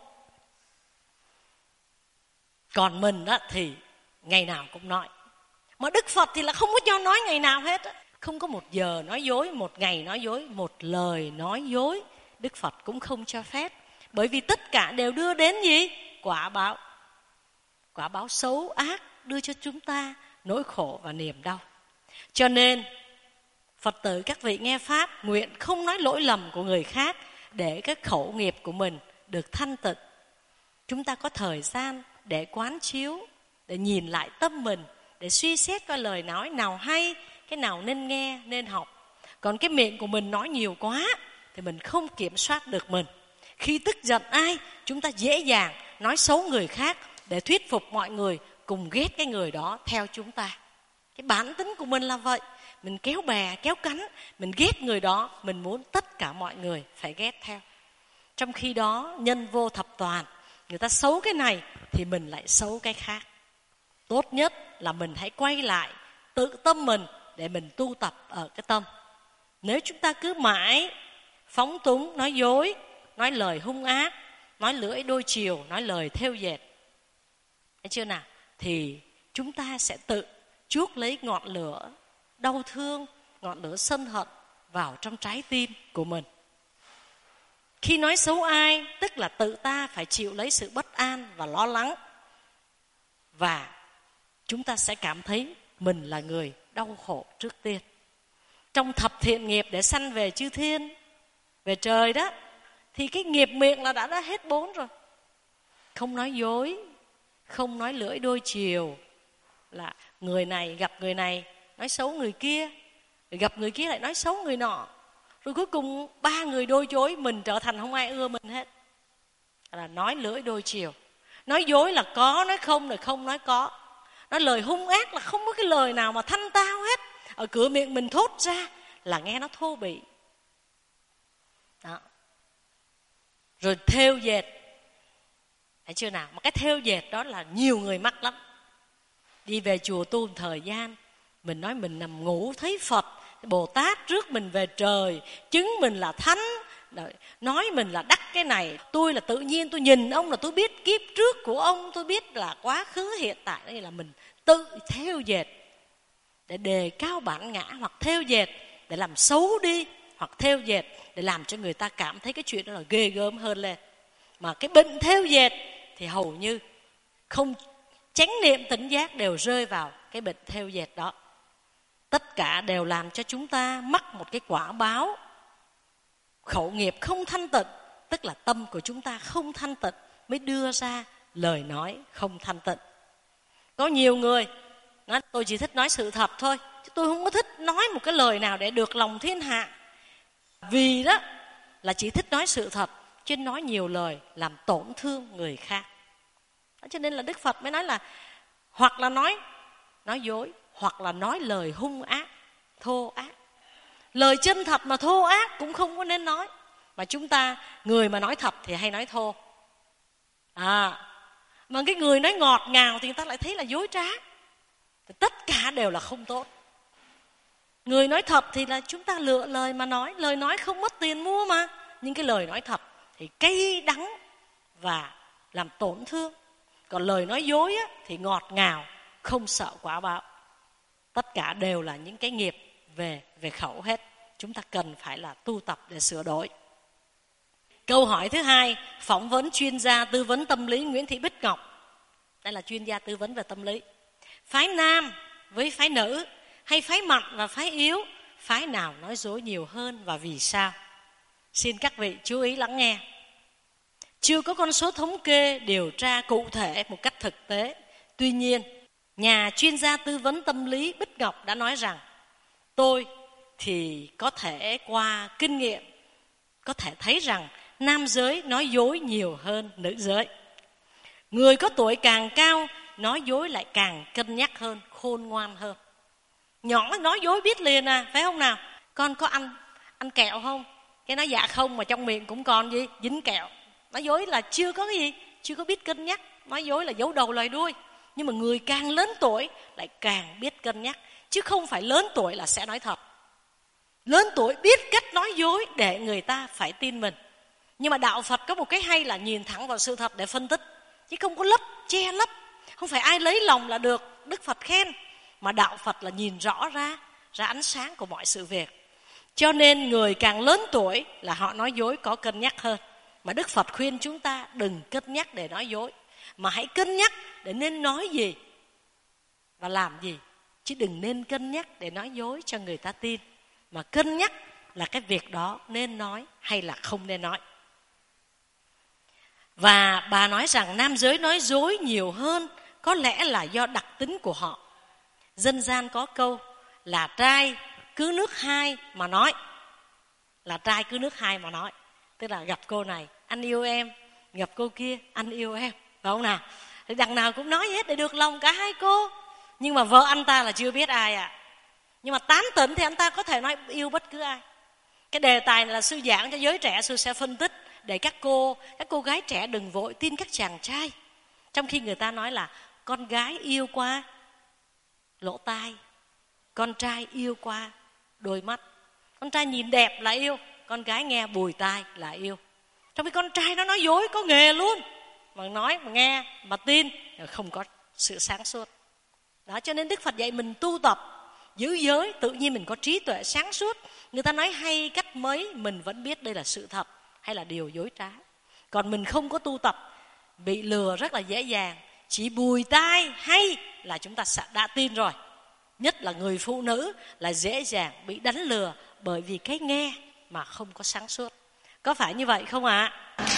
Còn mình á thì ngày nào cũng nói. Mà Đức Phật thì là không có cho nói ngày nào hết á. Không có một giờ nói dối, một ngày nói dối, một lời nói dối Đức Phật cũng không cho phép. Bởi vì tất cả đều đưa đến gì? Quả báo. Quả báo xấu ác đưa cho chúng ta nỗi khổ và niềm đau. Cho nên Phật tử các vị nghe Pháp, nguyện không nói lỗi lầm của người khác để cái khẩu nghiệp của mình được thanh tịnh. Chúng ta có thời gian để quán chiếu, để nhìn lại tâm mình, để suy xét coi lời nói nào hay, cái nào nên nghe, nên học. Còn cái miệng của mình nói nhiều quá thì mình không kiểm soát được mình. Khi tức giận ai, chúng ta dễ dàng nói xấu người khác để thuyết phục mọi người cùng ghét cái người đó theo chúng ta. Cái bản tính của mình là vậy. Mình kéo bè, kéo cánh, mình ghét người đó, mình muốn tất cả mọi người phải ghét theo. Trong khi đó, nhân vô thập toàn, người ta xấu cái này thì mình lại xấu cái khác. Tốt nhất là mình hãy quay lại tự tâm mình để mình tu tập ở cái tâm. Nếu chúng ta cứ mãi phóng túng, nói dối, nói lời hung ác, nói lưỡi đôi chiều, nói lời thêu dệt, thấy chưa nào? Thì chúng ta sẽ tự chuốc lấy ngọn lửa đau thương, ngọn lửa sân hận vào trong trái tim của mình. Khi nói xấu ai, tức là tự ta phải chịu lấy sự bất an và lo lắng. Và chúng ta sẽ cảm thấy mình là người đau khổ trước tiên. Trong thập thiện nghiệp để sanh về chư thiên, về trời đó, thì cái nghiệp miệng là đã hết 4 rồi. Không nói dối, không nói lưỡi đôi chiều, là người này gặp người này nói xấu người kia, gặp người kia lại nói xấu người nọ. Rồi cuối cùng 3 người đôi chối, mình trở thành không ai ưa mình hết. Là nói lưỡi đôi chiều. Nói dối là có, nói không là không nói có. Nói lời hung ác là không có cái lời nào mà thanh tao hết. Ở cửa miệng mình thốt ra là nghe nó thô bỉ. Đó. Rồi thêu dệt. Thấy chưa nào? Mà cái thêu dệt đó là nhiều người mắc lắm. Đi về chùa tu một thời gian, mình nói mình nằm ngủ thấy Phật, Bồ Tát rước mình về trời, chứng mình là thánh, nói mình là đắc cái này. Tôi là tự nhiên, tôi nhìn ông là tôi biết kiếp trước của ông, tôi biết là quá khứ hiện tại. Đây là mình tự thêu dệt để đề cao bản ngã, hoặc thêu dệt để làm xấu đi, hoặc thêu dệt để làm cho người ta cảm thấy cái chuyện đó là ghê gớm hơn lên. Mà cái bệnh thêu dệt thì hầu như không chánh niệm tỉnh giác đều rơi vào cái bệnh thêu dệt đó. Tất cả đều làm cho chúng ta mắc một cái quả báo khẩu nghiệp không thanh tịnh, tức là tâm của chúng ta không thanh tịnh mới đưa ra lời nói không thanh tịnh. Có nhiều người nói tôi chỉ thích nói sự thật thôi, chứ tôi không có thích nói một cái lời nào để được lòng thiên hạ. Vì đó là chỉ thích nói sự thật, chứ nói nhiều lời làm tổn thương người khác. Cho nên là Đức Phật mới nói là hoặc là nói dối, hoặc là nói lời hung ác, thô ác. Lời chân thật mà thô ác cũng không có nên nói. Mà chúng ta, người mà nói thật thì hay nói thô. Mà cái người nói ngọt ngào thì người ta lại thấy là dối trá. Thì tất cả đều là không tốt. Người nói thật thì là chúng ta lựa lời mà nói. Lời nói không mất tiền mua mà. Nhưng cái lời nói thật thì cay đắng và làm tổn thương. Còn lời nói dối á, thì ngọt ngào, không sợ quả báo. Tất cả đều là những cái nghiệp về khẩu hết. Chúng ta cần phải là tu tập để sửa đổi. Câu hỏi thứ hai, phỏng vấn chuyên gia tư vấn tâm lý Nguyễn Thị Bích Ngọc. Đây là chuyên gia tư vấn về tâm lý. Phái nam với phái nữ, hay phái mạnh và phái yếu, phái nào nói dối nhiều hơn và vì sao? Xin các vị chú ý lắng nghe. Chưa có con số thống kê điều tra cụ thể một cách thực tế. Tuy nhiên, nhà chuyên gia tư vấn tâm lý Bích Ngọc đã nói rằng tôi thì có thể qua kinh nghiệm có thể thấy rằng nam giới nói dối nhiều hơn nữ giới. Người có tuổi càng cao nói dối lại càng cân nhắc hơn, khôn ngoan hơn. Nhỏ nói dối biết liền à, phải không nào? Con có ăn kẹo không? Cái nói dạ không, mà trong miệng cũng còn gì? Dính kẹo. Nói dối là chưa có cái gì, chưa có biết cân nhắc. Nói dối là giấu đầu lòi đuôi. Nhưng mà người càng lớn tuổi lại càng biết cân nhắc. Chứ không phải lớn tuổi là sẽ nói thật. Lớn tuổi biết cách nói dối để người ta phải tin mình. Nhưng mà đạo Phật có một cái hay là nhìn thẳng vào sự thật để phân tích, chứ không có lấp, che lấp. Không phải ai lấy lòng là được Đức Phật khen. Mà đạo Phật là nhìn rõ ra ánh sáng của mọi sự việc. Cho nên người càng lớn tuổi là họ nói dối có cân nhắc hơn. Mà Đức Phật khuyên chúng ta đừng cân nhắc để nói dối, mà hãy cân nhắc để nên nói gì và làm gì. Chứ đừng nên cân nhắc để nói dối cho người ta tin, mà cân nhắc là cái việc đó nên nói hay là không nên nói. Và bà nói rằng nam giới nói dối nhiều hơn có lẽ là do đặc tính của họ. Dân gian có câu là trai cứ nước hai mà nói. Là trai cứ nước hai mà nói. Tức là gặp cô này anh yêu em, gặp cô kia anh yêu em, phải không nào? Thì đằng nào cũng nói hết để được lòng cả hai cô. Nhưng mà vợ anh ta là chưa biết ai à. Nhưng mà tán tỉnh thì anh ta có thể nói yêu bất cứ ai. Cái đề tài này là sư giảng cho giới trẻ, sư sẽ phân tích để các cô gái trẻ đừng vội tin các chàng trai. Trong khi người ta nói là con gái yêu qua lỗ tai, con trai yêu qua đôi mắt. Con trai nhìn đẹp là yêu, con gái nghe bùi tai là yêu. Trong khi con trai nó nói dối có nghề luôn, mà nói mà nghe mà tin không có sự sáng suốt. Đó, cho nên Đức Phật dạy mình tu tập giữ giới, tự nhiên mình có trí tuệ sáng suốt. Người ta nói hay cách mấy mình vẫn biết đây là sự thật hay là điều dối trá. Còn mình không có tu tập, bị lừa rất là dễ dàng. Chỉ bùi tai hay là chúng ta đã tin rồi. Nhất là người phụ nữ là dễ dàng bị đánh lừa bởi vì cái nghe mà không có sáng suốt. Có phải như vậy không ạ?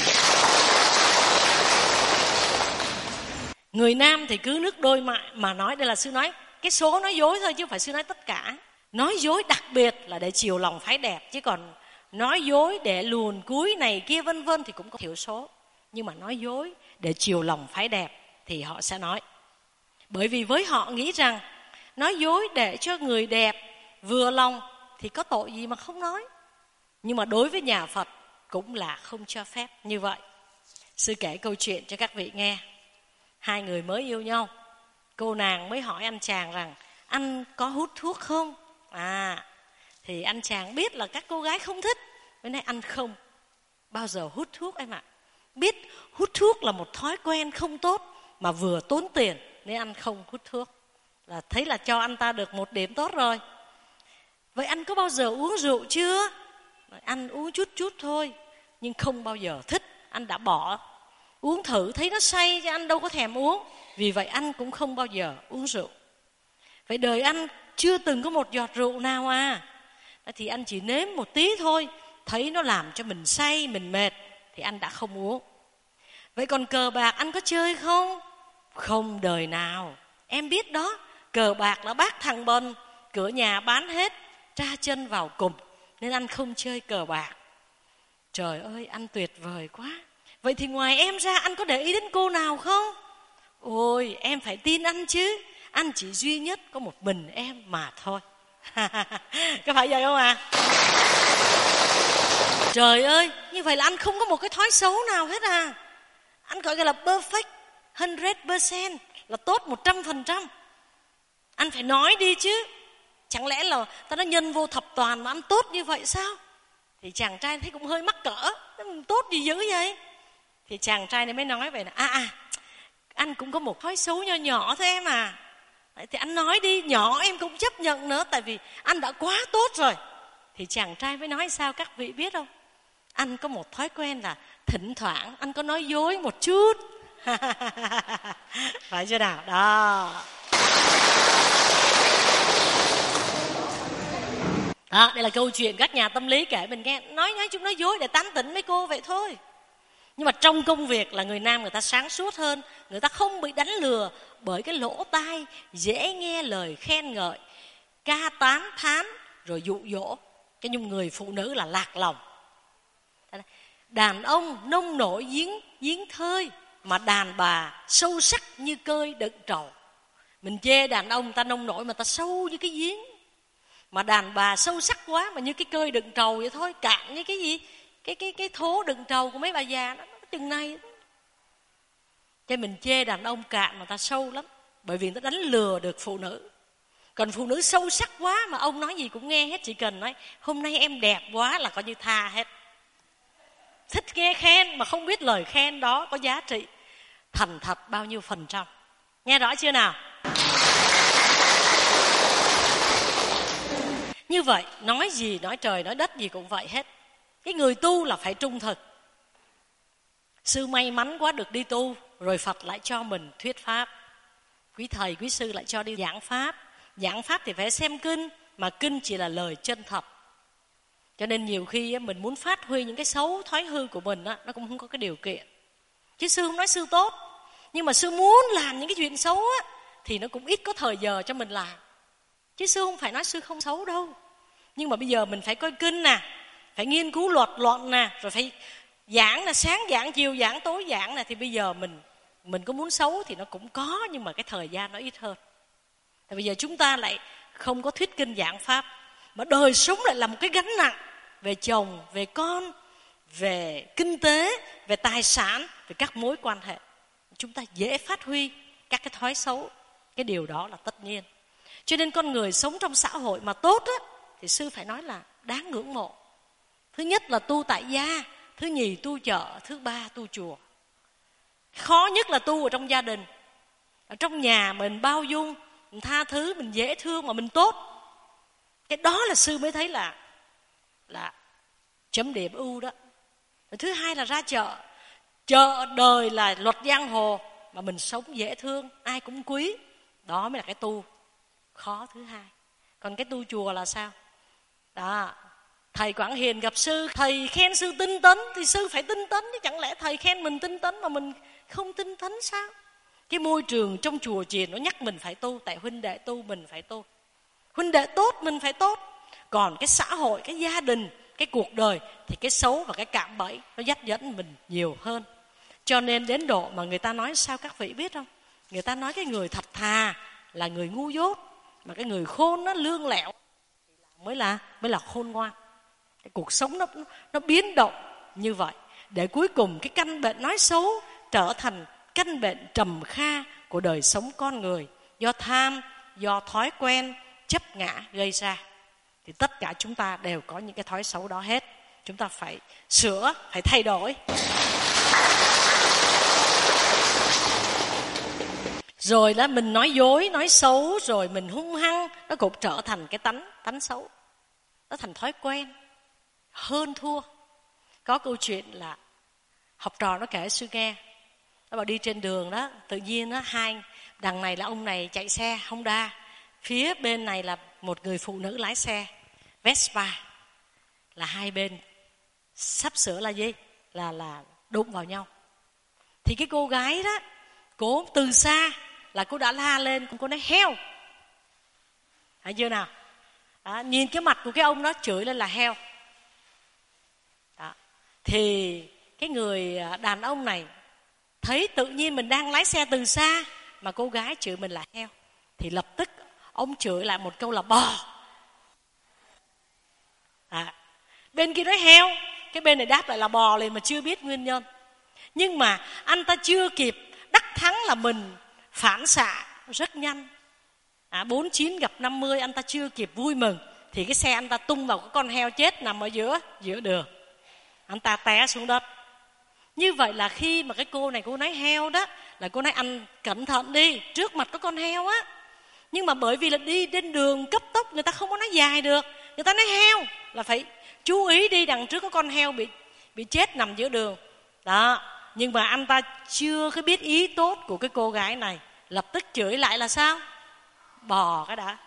Người nam thì cứ nước đôi mà nói. Đây là sư nói cái số nói dối thôi chứ không phải sư nói tất cả. Nói dối đặc biệt là để chiều lòng phái đẹp. Chứ còn nói dối để luồn cúi này kia vân vân thì cũng có thiểu số. Nhưng mà nói dối để chiều lòng phái đẹp thì họ sẽ nói. Bởi vì với họ nghĩ rằng nói dối để cho người đẹp vừa lòng thì có tội gì mà không nói. Nhưng mà đối với nhà Phật cũng là không cho phép như vậy. Sư kể câu chuyện cho các vị nghe. Hai người mới yêu nhau, cô nàng mới hỏi anh chàng rằng anh có hút thuốc không? Thì anh chàng biết là các cô gái không thích, mới nói anh không bao giờ hút thuốc em ạ. Biết hút thuốc là một thói quen không tốt mà vừa tốn tiền, nên anh không hút thuốc. Là thấy là cho anh ta được một điểm tốt rồi. Vậy anh có bao giờ uống rượu chưa? Anh uống chút chút thôi, nhưng không bao giờ thích. Anh đã bỏ uống thử, thấy nó say chứ anh đâu có thèm uống. Vì vậy anh cũng không bao giờ uống rượu. Vậy đời anh chưa từng có một giọt rượu nào thì anh chỉ nếm một tí thôi, thấy nó làm cho mình say, mình mệt thì anh đã không uống. Vậy còn cờ bạc anh có chơi không? Không đời nào. Em biết đó, cờ bạc là bác thằng bần, cửa nhà bán hết, tra chân vào cùng, nên anh không chơi cờ bạc. Trời ơi, anh tuyệt vời quá. Vậy thì ngoài em ra anh có để ý đến cô nào không? Ôi, em phải tin anh chứ, anh chỉ duy nhất có một mình em mà thôi. Có phải vậy không ạ? Trời ơi, như vậy là anh không có một cái thói xấu nào hết Anh gọi là perfect, 100%, là tốt 100%. Anh phải nói đi chứ. Chẳng lẽ là ta nói nhân vô thập toàn mà anh tốt như vậy sao? Thì chàng trai thấy cũng hơi mắc cỡ, tốt gì dữ vậy? Thì chàng trai này mới nói vậy là anh cũng có một thói xấu nho nhỏ thôi em Thì anh nói đi, nhỏ em cũng chấp nhận nữa, tại vì anh đã quá tốt rồi. Thì chàng trai mới nói sao các vị biết không? Anh có một thói quen là thỉnh thoảng anh có nói dối một chút. Phải chưa nào? Đó, đây là câu chuyện các nhà tâm lý kể mình nghe. Nói chúng nói dối để tán tỉnh mấy cô vậy thôi. Nhưng mà trong công việc là người nam người ta sáng suốt hơn. Người ta không bị đánh lừa bởi cái lỗ tai dễ nghe lời khen ngợi, ca tán thán rồi dụ dỗ. Cái nhung người phụ nữ là lạc lòng. Đàn ông nông nổi giếng thơi, mà đàn bà sâu sắc như cơi đựng trầu. Mình chê đàn ông ta nông nổi mà ta sâu như cái giếng, mà đàn bà sâu sắc quá mà như cái cơi đựng trầu vậy thôi, cạn như cái gì, cái thố đựng trầu của mấy bà già nó chừng này. Cho mình chê đàn ông cạn mà ta sâu lắm, bởi vì nó đánh lừa được phụ nữ. Còn phụ nữ sâu sắc quá mà ông nói gì cũng nghe hết, chỉ cần nói hôm nay em đẹp quá là coi như tha hết. Thích nghe khen mà không biết lời khen đó có giá trị thành thật bao nhiêu %. Nghe rõ chưa nào? Như vậy, nói gì, nói trời, nói đất gì cũng vậy hết. Cái người tu là phải trung thực. Sư may mắn quá được đi tu, rồi Phật lại cho mình thuyết pháp. Quý thầy, quý sư lại cho đi giảng pháp. Giảng pháp thì phải xem kinh, mà kinh chỉ là lời chân thật. Cho nên nhiều khi mình muốn phát huy những cái xấu thói hư của mình, nó cũng không có cái điều kiện. Chứ sư không nói sư tốt, nhưng mà sư muốn làm những cái chuyện xấu thì nó cũng ít có thời giờ cho mình làm. Chứ sư không phải nói sư không xấu đâu. Nhưng mà bây giờ mình phải coi kinh phải nghiên cứu luật luận rồi phải giảng sáng giảng, chiều giảng, tối giảng thì bây giờ mình có muốn xấu thì nó cũng có, nhưng mà cái thời gian nó ít hơn. Thì bây giờ chúng ta lại không có thuyết kinh giảng pháp, mà đời sống lại là một cái gánh nặng về chồng, về con, về kinh tế, về tài sản, về các mối quan hệ. Chúng ta dễ phát huy các cái thói xấu. Cái điều đó là tất nhiên. Cho nên con người sống trong xã hội mà tốt thì sư phải nói là đáng ngưỡng mộ. Thứ nhất là tu tại gia, thứ nhì tu chợ, thứ ba tu chùa. Khó nhất là tu ở trong gia đình. Ở trong nhà mình bao dung, mình tha thứ, mình dễ thương mà mình tốt. Cái đó là sư mới thấy là chấm điểm ưu đó. Thứ hai là ra chợ. Chợ đời là luật giang hồ, mà mình sống dễ thương, ai cũng quý. Đó mới là cái tu khó thứ hai. Còn cái tu chùa là sao? Đó, thầy Quảng Hiền gặp sư, thầy khen sư tinh tấn thì sư phải tinh tấn, chứ chẳng lẽ thầy khen mình tinh tấn mà mình không tinh tấn sao? Cái môi trường trong chùa chiền nó nhắc mình phải tu, tại huynh đệ tu mình phải tu. Huynh đệ tốt mình phải tốt. Còn cái xã hội, cái gia đình, cái cuộc đời thì cái xấu và cái cạm bẫy nó dắt dẫn mình nhiều hơn. Cho nên đến độ mà người ta nói sao các vị biết không? Người ta nói cái người thật thà là người ngu dốt, mà cái người khôn nó lương lẹo mới là khôn ngoan. Cái cuộc sống nó biến động như vậy. để cuối cùng cái căn bệnh nói xấu trở thành căn bệnh trầm kha của đời sống con người, do tham, do thói quen, chấp ngã gây ra. Thì tất cả chúng ta đều có những cái thói xấu đó hết. Chúng ta phải sửa, phải thay đổi. Rồi đó mình nói dối, nói xấu, rồi mình hung hăng, nó cũng trở thành cái tánh xấu. Nó thành thói quen, hơn thua. Có câu chuyện là học trò nó kể sư nghe. Nó bảo đi trên đường đó, tự nhiên nó hai đằng này là ông này chạy xe Honda, phía bên này là một người phụ nữ lái xe Vespa, là hai bên sắp sửa là gì? Là đụng vào nhau. Thì cái cô gái đó, cô từ xa là cô đã la lên, cô nói heo. Thấy chưa nào? Đó, nhìn cái mặt của cái ông đó chửi lên là heo. Đó. Thì cái người đàn ông này thấy tự nhiên mình đang lái xe từ xa mà cô gái chửi mình là heo, thì lập tức ông chửi lại một câu là bò. Bên kia nói heo, cái bên này đáp lại là bò liền mà chưa biết nguyên nhân. Nhưng mà anh ta chưa kịp đắc thắng là mình phản xạ rất nhanh. 49 gặp 50 anh ta chưa kịp vui mừng thì cái xe anh ta tung vào cái con heo chết nằm ở giữa đường. Anh ta té xuống đất. Như vậy là khi mà cái cô này cô nói heo đó, là cô nói anh cẩn thận đi, trước mặt có con heo á. Nhưng mà bởi vì là đi trên đường cấp tốc, người ta không có nói dài được, người ta nói heo là phải chú ý đi, đằng trước có con heo bị chết nằm giữa đường đó. Nhưng mà anh ta chưa có biết ý tốt của cái cô gái này, lập tức chửi lại là sao? Bò cái đã.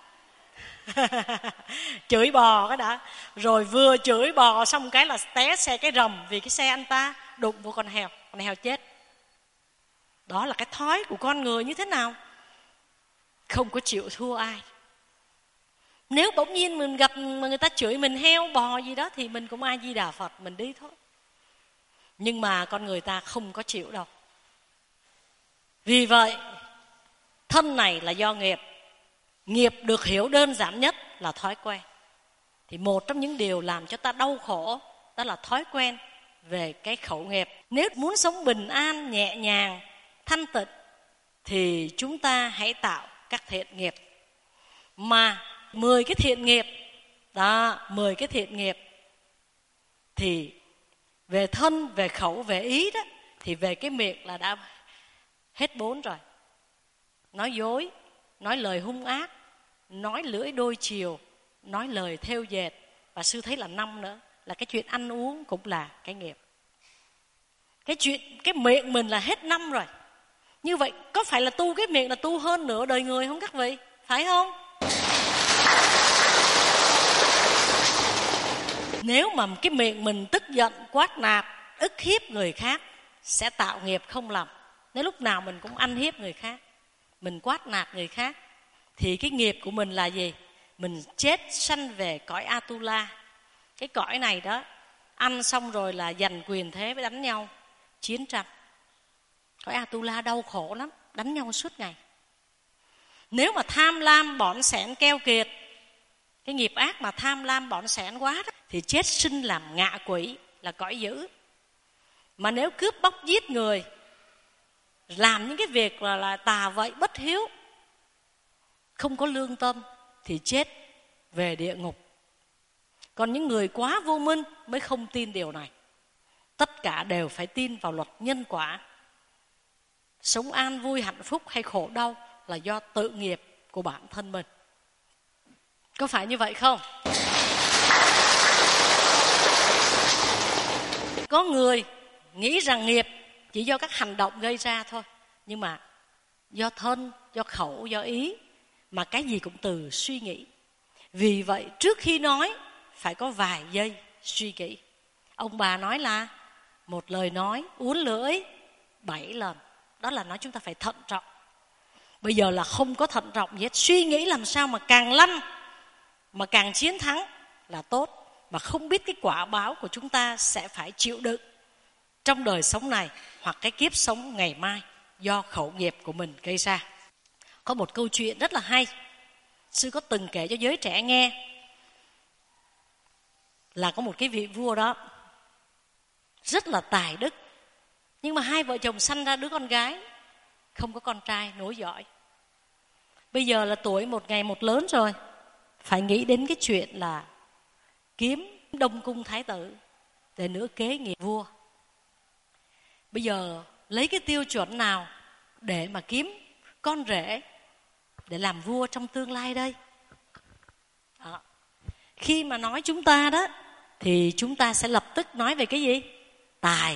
Chửi bò cái đã. Rồi vừa chửi bò xong cái là té xe cái rầm, vì cái xe anh ta đụng vô con heo chết. Đó là cái thói của con người như thế nào? Không có chịu thua ai. Nếu bỗng nhiên mình gặp mà người ta chửi mình heo bò gì đó thì mình cũng A Di Đà Phật, mình đi thôi. Nhưng mà con người ta không có chịu đâu. Vì vậy thân này là do nghiệp. Nghiệp được hiểu đơn giản nhất là thói quen. Thì một trong những điều làm cho ta đau khổ đó là thói quen về cái khẩu nghiệp. Nếu muốn sống bình an, nhẹ nhàng, thanh tịnh thì chúng ta hãy tạo các thiện nghiệp. Mà 10 cái thiện nghiệp đó, 10 cái thiện nghiệp thì về thân, về khẩu, về ý đó, thì về cái miệng là đã hết 4 rồi. Nói dối, nói lời hung ác, nói lưỡi đôi chiều, nói lời thêu dệt, và sư thấy là 5 nữa, là cái chuyện ăn uống cũng là cái nghiệp. Cái miệng mình là hết 5 rồi. Như vậy có phải là tu cái miệng là tu hơn nửa đời người không các vị? Phải không? Nếu mà cái miệng mình tức giận, quát nạt, ức hiếp người khác sẽ tạo nghiệp không lành. Nếu lúc nào mình cũng ăn hiếp người khác, mình quát nạt người khác, thì cái nghiệp của mình là gì? Mình chết sanh về cõi Atula. Cái cõi này đó, ăn xong rồi là giành quyền thế với đánh nhau, chiến tranh. Cõi Atula đau khổ lắm, đánh nhau suốt ngày. Nếu mà tham lam, bỏn sẻn, keo kiệt, cái nghiệp ác mà tham lam, bỏn sẻn quá đó, thì chết sinh làm ngạ quỷ, là cõi dữ. Mà nếu cướp bóc giết người, làm những cái việc là tà vậy, bất hiếu, không có lương tâm, thì chết về địa ngục. Còn những người quá vô minh mới không tin điều này. Tất cả đều phải tin vào luật nhân quả. Sống an vui, hạnh phúc hay khổ đau là do tự nghiệp của bản thân mình. Có phải như vậy không? Có người nghĩ rằng nghiệp chỉ do các hành động gây ra thôi. Nhưng mà do thân, do khẩu, do ý, mà cái gì cũng từ suy nghĩ. Vì vậy trước khi nói phải có vài giây suy nghĩ. Ông bà nói là một lời nói uốn lưỡi 7 lần. Đó là nói chúng ta phải thận trọng. Bây giờ là không có thận trọng gì hết. Suy nghĩ làm sao mà càng lăn, mà càng chiến thắng là tốt. Mà không biết cái quả báo của chúng ta sẽ phải chịu đựng trong đời sống này hoặc cái kiếp sống ngày mai do khẩu nghiệp của mình gây ra. Có một câu chuyện rất là hay, sư có từng kể cho giới trẻ nghe. Là có một cái vị vua đó, rất là tài đức. Nhưng mà hai vợ chồng sanh ra đứa con gái, không có con trai nối dõi. Bây giờ là tuổi một ngày một lớn rồi, phải nghĩ đến cái chuyện là kiếm Đông Cung thái tử để nữa kế nghiệp vua. Bây giờ lấy cái tiêu chuẩn nào để mà kiếm con rể để làm vua trong tương lai đây? Đó. Khi mà nói chúng ta đó, thì chúng ta sẽ lập tức nói về cái gì? Tài.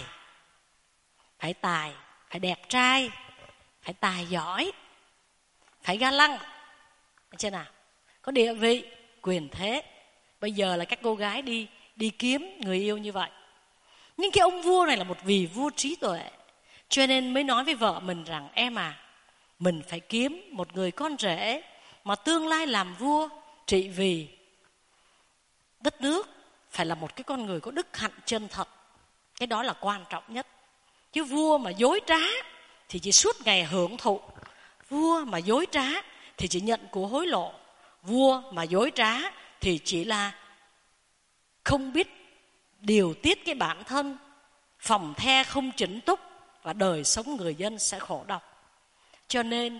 Phải đẹp trai, phải tài giỏi, phải ga lăng. Thấy chưa nào? Có địa vị, quyền thế. Bây giờ là các cô gái đi kiếm người yêu như vậy. Nhưng cái ông vua này là một vị vua trí tuệ, cho nên mới nói với vợ mình rằng: em à, mình phải kiếm một người con rể mà tương lai làm vua trị vì đất nước, phải là một cái con người có đức hạnh chân thật. Cái đó là quan trọng nhất. Chứ vua mà dối trá thì chỉ suốt ngày hưởng thụ. Vua mà dối trá thì chỉ nhận của hối lộ. Vua mà dối trá thì chỉ là không biết điều tiết cái bản thân, phòng the không chỉnh túc, và đời sống người dân sẽ khổ đau. Cho nên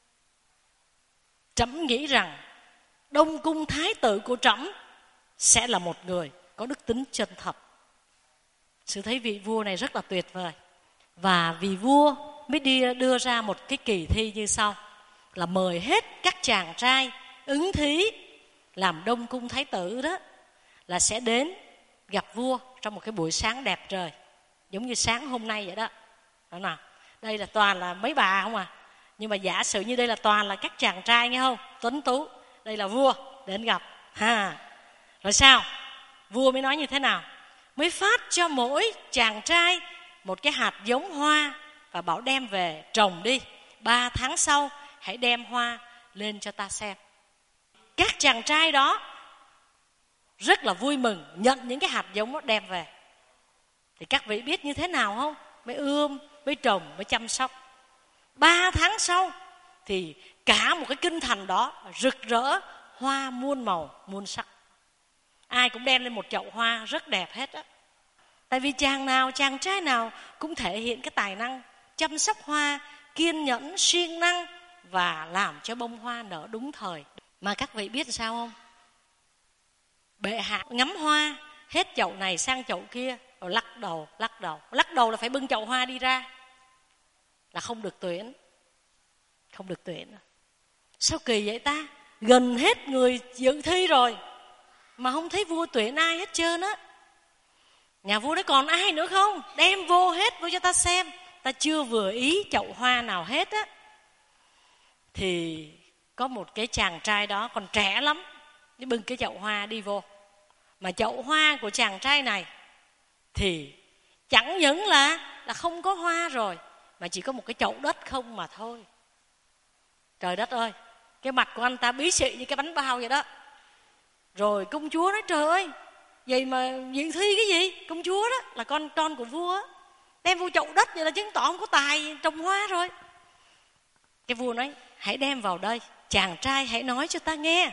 trẫm nghĩ rằng Đông Cung thái tử của trẫm sẽ là một người có đức tính chân thật. Sự thấy vị vua này rất là tuyệt vời. Và vị vua mới đưa ra một cái kỳ thi như sau, là mời hết các chàng trai ứng thí làm Đông Cung thái tử đó, là sẽ đến gặp vua trong một cái buổi sáng đẹp trời, giống như sáng hôm nay vậy đó. Đó nào, đây là toàn là mấy bà không à, nhưng mà giả sử như đây là toàn là các chàng trai, nghe không, tuấn tú. Đây là vua đến gặp ha. Rồi sao? Vua mới nói như thế nào? Mới phát cho mỗi chàng trai một cái hạt giống hoa và bảo đem về trồng đi. 3 tháng sau hãy đem hoa lên cho ta xem. Các chàng trai đó rất là vui mừng nhận những cái hạt giống đó đem về. Thì các vị biết như thế nào không? Mới ươm, mới trồng, mới chăm sóc. 3 tháng sau thì cả một cái kinh thành đó rực rỡ hoa muôn màu, muôn sắc. Ai cũng đem lên một chậu hoa rất đẹp hết á. Tại vì chàng trai nào cũng thể hiện cái tài năng chăm sóc hoa, kiên nhẫn, siêng năng và làm cho bông hoa nở đúng thời. Mà các vị biết sao không? Bệ hạ ngắm hoa, hết chậu này sang chậu kia, rồi lắc đầu là phải bưng chậu hoa đi ra, là không được tuyển. Không được tuyển. Sao kỳ vậy ta? Gần hết người dự thi rồi mà không thấy vua tuyển ai hết trơn á. Nhà vua đấy còn ai nữa không? Đem vô hết vô cho ta xem. Ta chưa vừa ý chậu hoa nào hết á. Thì có một cái chàng trai đó còn trẻ lắm, đi bưng cái chậu hoa đi vô. Mà chậu hoa của chàng trai này thì chẳng những là không có hoa rồi, mà chỉ có một cái chậu đất không mà thôi. Trời đất ơi, cái mặt của anh ta bí xị như cái bánh bao vậy đó. Rồi công chúa nói: trời ơi, vậy mà dự thi cái gì? Công chúa đó là con của vua, đem vô chậu đất vậy là chứng tỏ không có tài trồng hoa rồi. Cái vua nói: hãy đem vào đây, chàng trai hãy nói cho ta nghe.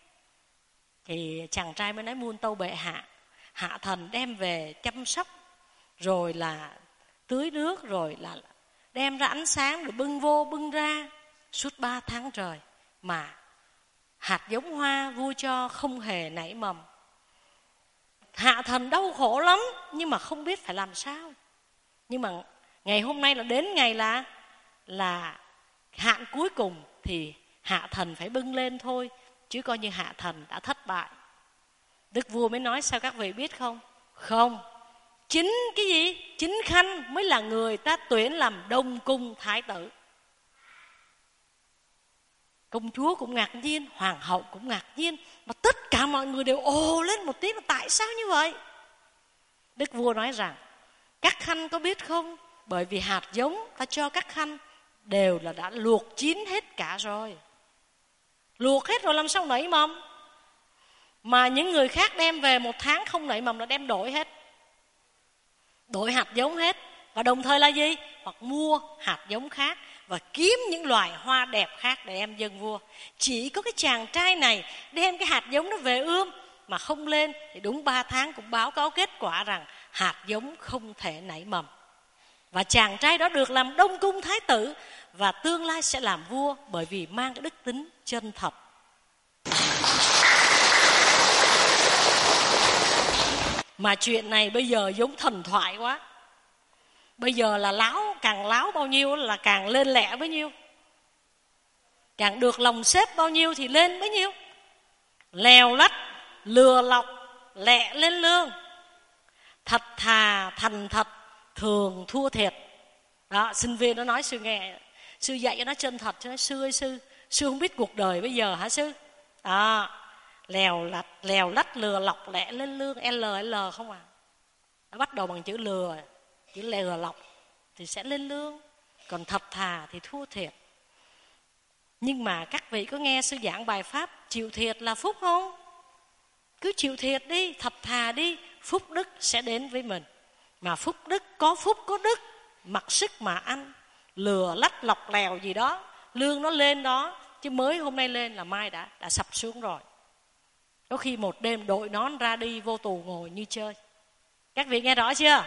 Thì chàng trai mới nói: muôn tâu bệ hạ, hạ thần đem về chăm sóc, rồi là tưới nước, rồi là đem ra ánh sáng, rồi bưng vô bưng ra suốt 3 tháng trời, mà hạt giống hoa vua cho không hề nảy mầm. Hạ thần đau khổ lắm, nhưng mà không biết phải làm sao. Nhưng mà ngày hôm nay là đến ngày là hạn cuối cùng, thì hạ thần phải bưng lên thôi, chứ coi như hạ thần đã thất bại. Đức vua mới nói sao các vị biết không? Không, chính cái gì? Chính Khanh mới là người ta tuyển làm Đông Cung thái tử. Công chúa cũng ngạc nhiên, hoàng hậu cũng ngạc nhiên, mà tất cả mọi người đều ồ lên một tiếng là tại sao như vậy? Đức vua nói rằng: các khanh có biết không, bởi vì hạt giống ta cho các khanh đều là đã luộc chín hết cả rồi. Luộc hết rồi làm sao nảy mầm? Mà những người khác đem về 1 tháng không nảy mầm là đem đổi hết, đổi hạt giống hết. Và đồng thời là gì? Hoặc mua hạt giống khác và kiếm những loài hoa đẹp khác để đem dâng vua. Chỉ có cái chàng trai này đem cái hạt giống nó về ươm mà không lên, thì đúng 3 tháng cũng báo cáo kết quả rằng hạt giống không thể nảy mầm. Và chàng trai đó được làm đông cung thái tử và tương lai sẽ làm vua, bởi vì mang cái đức tính chân thật. Mà chuyện này bây giờ giống thần thoại quá. Bây giờ là càng láo bao nhiêu là càng lên lẹ bấy nhiêu, càng được lòng sếp bao nhiêu thì lên bấy nhiêu. Lèo lắt, lừa lọc, lẹ lên lương. Thật thà, thành thật, thường thua thiệt. Đó, sinh viên nó nói sư nghe, sư dạy cho nó chân thật, cho nó sư ơi sư không biết cuộc đời bây giờ hả sư? Đó, lèo lắt, lừa lọc, lẹ lên lương, LL không à. Nó bắt đầu bằng chữ lừa, chữ lừa lọc thì sẽ lên lương, còn thật thà thì thua thiệt. Nhưng mà các vị có nghe sư giảng bài pháp chịu thiệt là phúc không? Cứ chịu thiệt đi, thật thà đi, phúc đức sẽ đến với mình. Mà phúc đức, có phúc có đức, mặc sức mà ăn. Lừa lách lọc lèo gì đó, lương nó lên đó, chứ mới hôm nay lên là mai đã sập xuống rồi. Có khi một đêm đội nón ra đi, vô tù ngồi như chơi. Các vị nghe rõ chưa?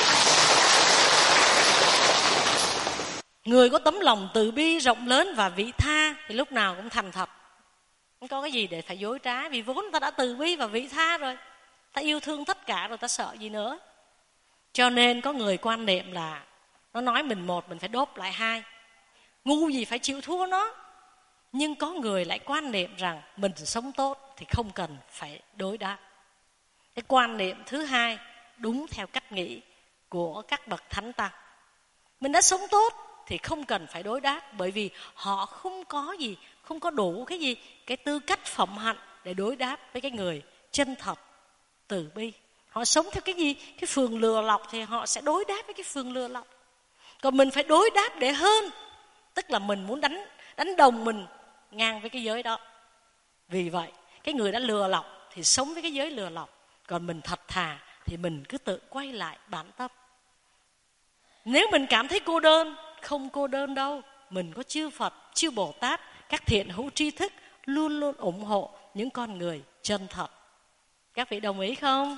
Người có tấm lòng từ bi rộng lớn và vị tha thì lúc nào cũng thành thật. Không có cái gì để phải dối trá, vì vốn ta đã từ bi và vị tha rồi. Ta yêu thương tất cả rồi, ta sợ gì nữa. Cho nên có người quan niệm là nó nói mình một, mình phải đốp lại hai. Ngu gì phải chịu thua nó. Nhưng có người lại quan niệm rằng mình sống tốt thì không cần phải đối đáp. Cái quan niệm thứ hai đúng theo cách nghĩ của các bậc thánh tăng. Mình đã sống tốt thì không cần phải đối đáp, bởi vì họ không có đủ cái tư cách phẩm hạnh để đối đáp với cái người chân thật, từ bi. Họ sống theo cái phường lừa lọc thì họ sẽ đối đáp với cái phường lừa lọc. Còn mình phải đối đáp để hơn, tức là mình muốn đánh đồng mình ngang với cái giới đó. Vì vậy, cái người đã lừa lọc thì sống với cái giới lừa lọc, còn mình thật thà thì mình cứ tự quay lại bản tâm. Nếu mình cảm thấy cô đơn, không cô đơn đâu. Mình có chư Phật, chư Bồ Tát, các thiện hữu tri thức luôn luôn ủng hộ những con người chân thật. Các vị đồng ý không?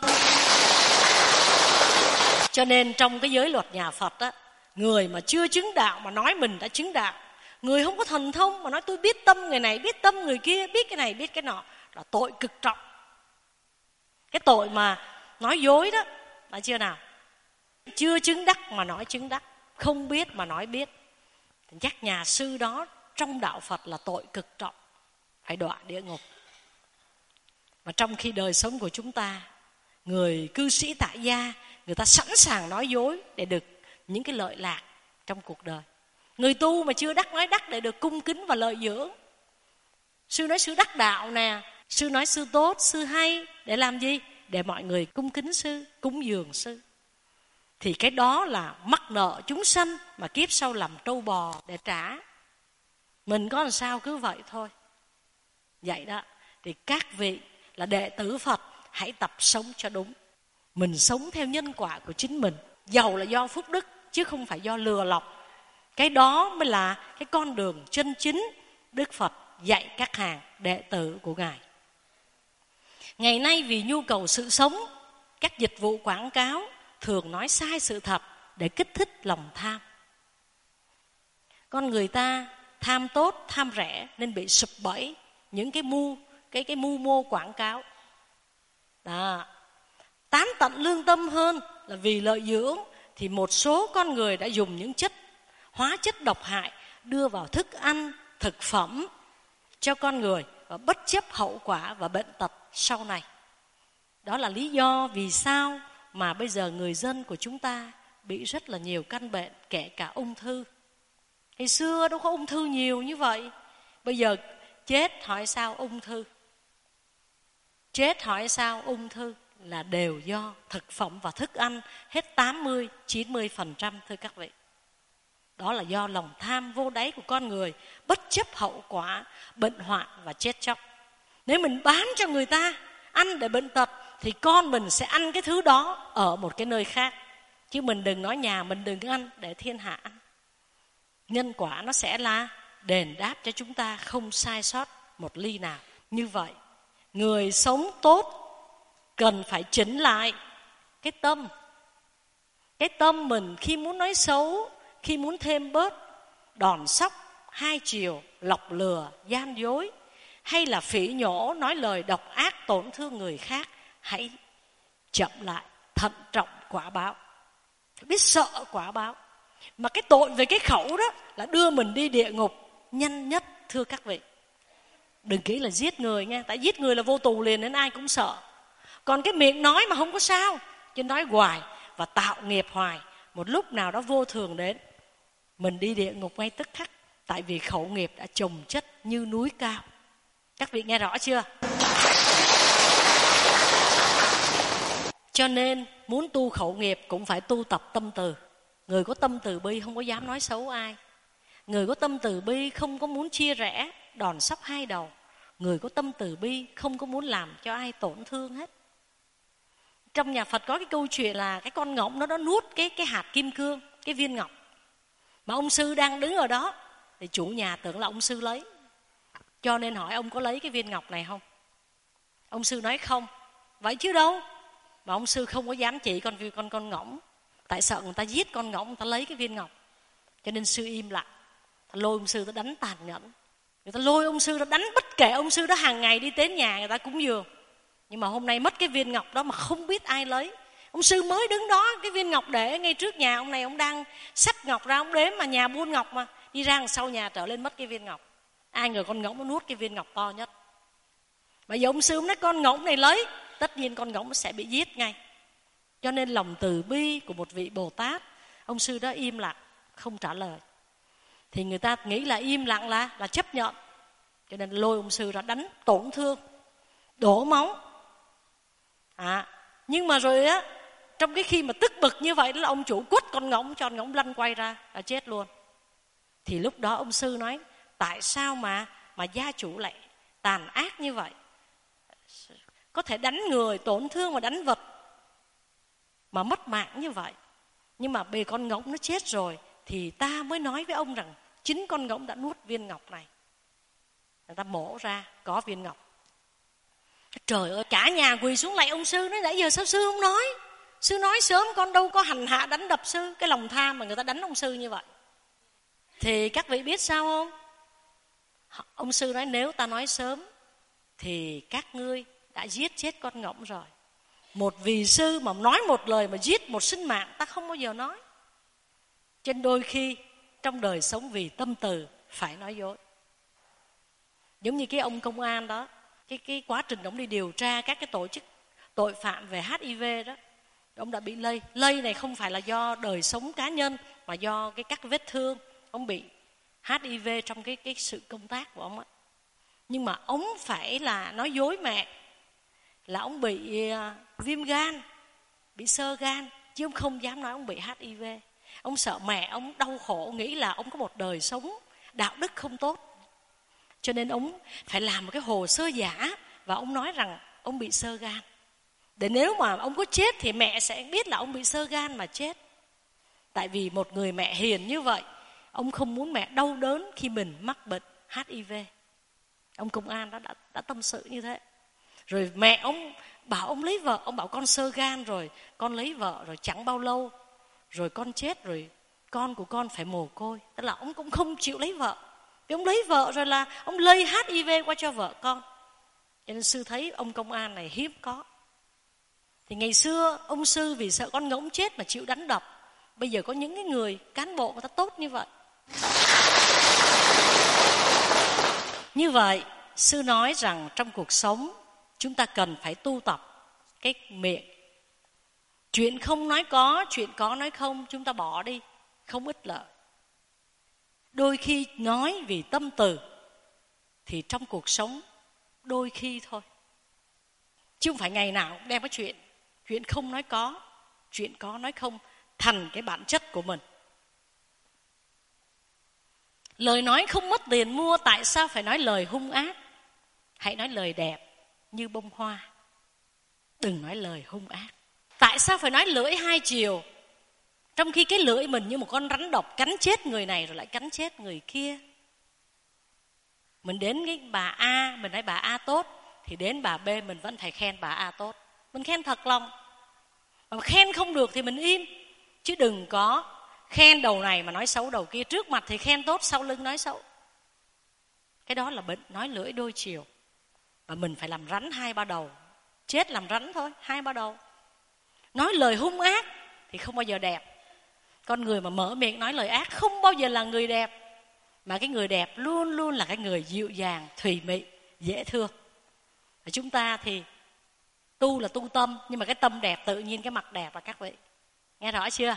Cho nên trong cái giới luật nhà Phật á, người mà chưa chứng đạo mà nói mình đã chứng đạo, người không có thần thông mà nói tôi biết tâm người này, biết tâm người kia, biết cái này, biết cái nọ, là tội cực trọng. Cái tội mà nói dối đó là chưa nào? Chưa chứng đắc mà nói chứng đắc, không biết mà nói biết. Thì chắc nhà sư đó trong đạo Phật là tội cực trọng, phải đọa địa ngục. Mà trong khi đời sống của chúng ta, người cư sĩ tại gia, người ta sẵn sàng nói dối để được những cái lợi lạc trong cuộc đời. Người tu mà chưa đắc nói đắc để được cung kính và lợi dưỡng. Sư nói sư đắc đạo nè, sư nói sư tốt, sư hay, để làm gì? Để mọi người cung kính sư, cúng dường sư. Thì cái đó là mắc nợ chúng sanh mà kiếp sau làm trâu bò để trả. Mình có làm sao cứ vậy thôi. Vậy đó, thì các vị là đệ tử Phật hãy tập sống cho đúng. Mình sống theo nhân quả của chính mình, giàu là do phúc đức chứ không phải do lừa lọc. Cái đó mới là cái con đường chân chính Đức Phật dạy các hàng đệ tử của Ngài. Ngày nay vì nhu cầu sự sống, các dịch vụ quảng cáo thường nói sai sự thật để kích thích lòng tham. Con người ta tham tốt, tham rẻ nên bị sụp bẫy những cái mưu mô quảng cáo. Đó. Tán tận lương tâm hơn là vì lợi dưỡng thì một số con người đã dùng những hóa chất độc hại đưa vào thức ăn, thực phẩm cho con người và bất chấp hậu quả và bệnh tật sau này. Đó là lý do vì sao mà bây giờ người dân của chúng ta bị rất là nhiều căn bệnh, kể cả ung thư. Ngày xưa đâu có ung thư nhiều như vậy. Bây giờ chết hỏi sao ung thư. Chết hỏi sao ung thư là đều do thực phẩm và thức ăn, hết 80-90% thưa các vị. Đó là do lòng tham vô đáy của con người, bất chấp hậu quả, bệnh hoạn và chết chóc. Nếu mình bán cho người ta ăn để bệnh tật thì con mình sẽ ăn cái thứ đó ở một cái nơi khác. Chứ mình đừng nói nhà mình đừng ăn để thiên hạ ăn. Nhân quả nó sẽ là đền đáp cho chúng ta không sai sót một ly nào. Như vậy, người sống tốt cần phải chỉnh lại cái tâm, Cái tâm mình khi muốn nói xấu, khi muốn thêm bớt, đòn sóc, hai chiều, lọc lừa, gian dối, hay là phỉ nhổ, nói lời độc ác tổn thương người khác, hãy chậm lại, thận trọng quả báo. Biết sợ quả báo. Mà cái tội về cái khẩu đó là đưa mình đi địa ngục nhanh nhất, thưa các vị. Đừng nghĩ là giết người nha, tại giết người là vô tù liền nên ai cũng sợ. Còn cái miệng nói mà không có sao, chứ nói hoài và tạo nghiệp hoài, một lúc nào đó vô thường đến, mình đi địa ngục ngay tức khắc. Tại vì khẩu nghiệp đã chồng chất như núi cao. Các vị nghe rõ chưa? Cho nên muốn tu khẩu nghiệp cũng phải tu tập tâm từ. Người có tâm từ bi không có dám nói xấu ai. Người có tâm từ bi không có muốn chia rẽ, đòn sóc hai đầu. Người có tâm từ bi không có muốn làm cho ai tổn thương hết. Trong nhà Phật có cái câu chuyện là cái con ngỗng nó nuốt cái hạt kim cương, cái viên ngọc. Mà ông sư đang đứng ở đó thì chủ nhà tưởng là ông sư lấy, cho nên hỏi ông có lấy cái viên ngọc này không. Ông sư nói không. Vậy chứ đâu. Mà ông sư không có dám chỉ con ngỗng, tại sợ người ta giết con ngỗng, người ta lấy cái viên ngọc. Cho nên sư im lặng. Lôi ông sư ta đánh tàn nhẫn. Người ta lôi ông sư ta đánh, bất kể ông sư đó hàng ngày đi đến nhà người ta cúng dường. Nhưng mà hôm nay mất cái viên ngọc đó mà không biết ai lấy. Ông sư mới đứng đó, cái viên ngọc để ngay trước nhà ông này, ông đang xách ngọc ra, ông đếm mà nhà buôn ngọc mà. Đi ra sau nhà trở lên mất cái viên ngọc. Ai ngờ con ngỗng nó nuốt cái viên ngọc to nhất. Bây giờ ông sư nói con ngỗng này lấy, tất nhiên con ngỗng sẽ bị giết ngay. Cho nên lòng từ bi của một vị Bồ Tát, ông sư đó im lặng, không trả lời. Thì người ta nghĩ là im lặng là chấp nhận. Cho nên lôi ông sư ra đánh tổn thương, đổ máu. Nhưng mà rồi á, trong cái khi mà tức bực như vậy đó là ông chủ quất con ngỗng, cho con ngỗng lăn quay ra là chết luôn. Thì lúc đó ông sư nói, tại sao mà gia chủ lại tàn ác như vậy? Có thể đánh người, tổn thương và đánh vật mà mất mạng như vậy. Nhưng mà bề con ngỗng nó chết rồi thì ta mới nói với ông rằng chính con ngỗng đã nuốt viên ngọc này. Người ta mổ ra có viên ngọc. Trời ơi, cả nhà quỳ xuống lạy ông sư. Nói nãy giờ sao sư không nói? Sư nói sớm con đâu có hành hạ đánh đập sư. Cái lòng tham mà người ta đánh ông sư như vậy. Thì các vị biết sao không? Ông sư nói nếu ta nói sớm thì các ngươi đã giết chết con ngỗng rồi. Một vị sư mà nói một lời mà giết một sinh mạng, ta không bao giờ nói. Cho nên đôi khi trong đời sống vì tâm từ phải nói dối. Giống như cái ông công an đó, cái quá trình ông đi điều tra các cái tổ chức tội phạm về HIV đó, ông đã bị lây. Lây này không phải là do đời sống cá nhân mà do các vết thương. Ông bị HIV trong cái sự công tác của ông á. Nhưng mà ông phải là nói dối mẹ là ông bị viêm gan, bị xơ gan, chứ ông không dám nói ông bị HIV. Ông sợ mẹ ông đau khổ, nghĩ là ông có một đời sống đạo đức không tốt. Cho nên ông phải làm một cái hồ sơ giả và ông nói rằng ông bị xơ gan. Để nếu mà ông có chết thì mẹ sẽ biết là ông bị xơ gan mà chết. Tại vì một người mẹ hiền như vậy, ông không muốn mẹ đau đớn khi mình mắc bệnh HIV. Ông công an đó đã tâm sự như thế. Rồi mẹ ông bảo ông lấy vợ, ông bảo con xơ gan rồi, con lấy vợ rồi chẳng bao lâu rồi con chết rồi, con của con phải mồ côi. Tức là ông cũng không chịu lấy vợ. Vì ông lấy vợ rồi là ông lây HIV qua cho vợ con. Cho nên sư thấy ông công an này hiếm có. Thì ngày xưa ông sư vì sợ con ngỗng chết mà chịu đánh đập. Bây giờ có những cái người cán bộ người ta tốt như vậy. Như vậy sư nói rằng trong cuộc sống chúng ta cần phải tu tập cái miệng. Chuyện không nói có, chuyện có nói không, chúng ta bỏ đi, không ích lợi. Đôi khi nói vì tâm từ thì trong cuộc sống đôi khi thôi, chứ không phải ngày nào cũng đem cái chuyện không nói có, chuyện có nói không thành cái bản chất của mình. Lời nói không mất tiền mua, tại sao phải nói lời hung ác? Hãy nói lời đẹp như bông hoa, đừng nói lời hung ác. Tại sao phải nói lưỡi hai chiều? Trong khi cái lưỡi mình như một con rắn độc cắn chết người này rồi lại cắn chết người kia. Mình đến cái bà A, mình nói bà A tốt, thì đến bà B mình vẫn phải khen bà A tốt. Mình khen thật lòng. Mà khen không được thì mình im. Chứ đừng có khen đầu này mà nói xấu đầu kia. Trước mặt thì khen tốt, sau lưng nói xấu. Cái đó là bệnh nói lưỡi đôi chiều. Và mình phải làm rắn 2-3 đầu. Chết làm rắn thôi, 2-3 đầu. Nói lời hung ác thì không bao giờ đẹp. Con người mà mở miệng nói lời ác không bao giờ là người đẹp. Mà cái người đẹp luôn luôn là cái người dịu dàng, thùy mị, dễ thương. Và chúng ta thì tu là tu tâm, nhưng mà cái tâm đẹp tự nhiên cái mặt đẹp. Và các vị nghe rõ chưa?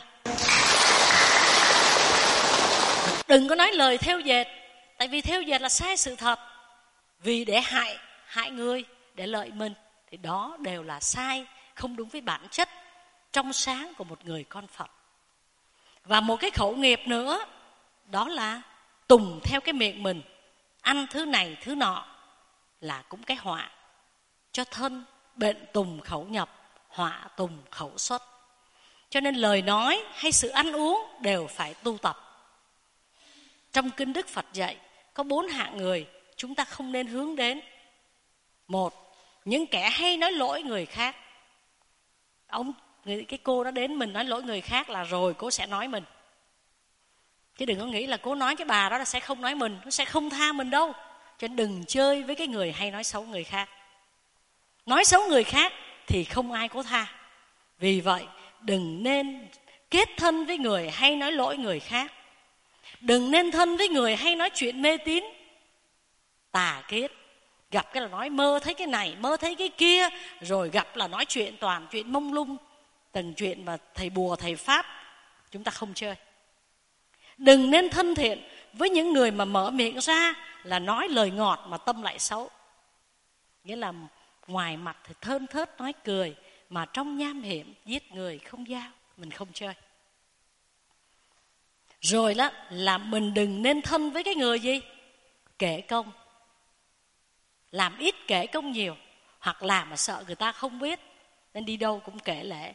Đừng có nói lời thêu dệt. Tại vì thêu dệt là sai sự thật. Vì để hại người, để lợi mình, thì đó đều là sai, không đúng với bản chất trong sáng của một người con Phật. Và một cái khẩu nghiệp nữa, đó là tùng theo cái miệng mình, ăn thứ này thứ nọ, là cũng cái họa cho thân. Bệnh tùng khẩu nhập, họa tùng khẩu xuất. Cho nên lời nói hay sự ăn uống đều phải tu tập. Trong kinh Đức Phật dạy có 4 hạng người chúng ta không nên hướng đến. 1. Những kẻ hay nói lỗi người khác. Cái cô đó đến mình nói lỗi người khác là rồi cô sẽ nói mình. Chứ đừng có nghĩ là cô nói cái bà đó là sẽ không nói mình, nó sẽ không tha mình đâu. Cho nên đừng chơi với cái người hay nói xấu người khác. Nói xấu người khác thì không ai có tha. Vì vậy đừng nên kết thân với người hay nói lỗi người khác. Đừng nên thân với người hay nói chuyện mê tín tà kết. Gặp cái là nói mơ thấy cái này, mơ thấy cái kia. Rồi gặp là nói chuyện toàn chuyện mông lung, từng chuyện mà thầy bùa thầy pháp. Chúng ta không chơi. Đừng nên thân thiện với những người mà mở miệng ra là nói lời ngọt mà tâm lại xấu. Nghĩa là ngoài mặt thì thơn thớt nói cười, mà trong nham hiểm giết người không giao. Mình không chơi. Rồi đó là mình đừng nên thân với cái người gì? Kể công. Làm ít kể công nhiều. Hoặc làm mà sợ người ta không biết, nên đi đâu cũng kể lể.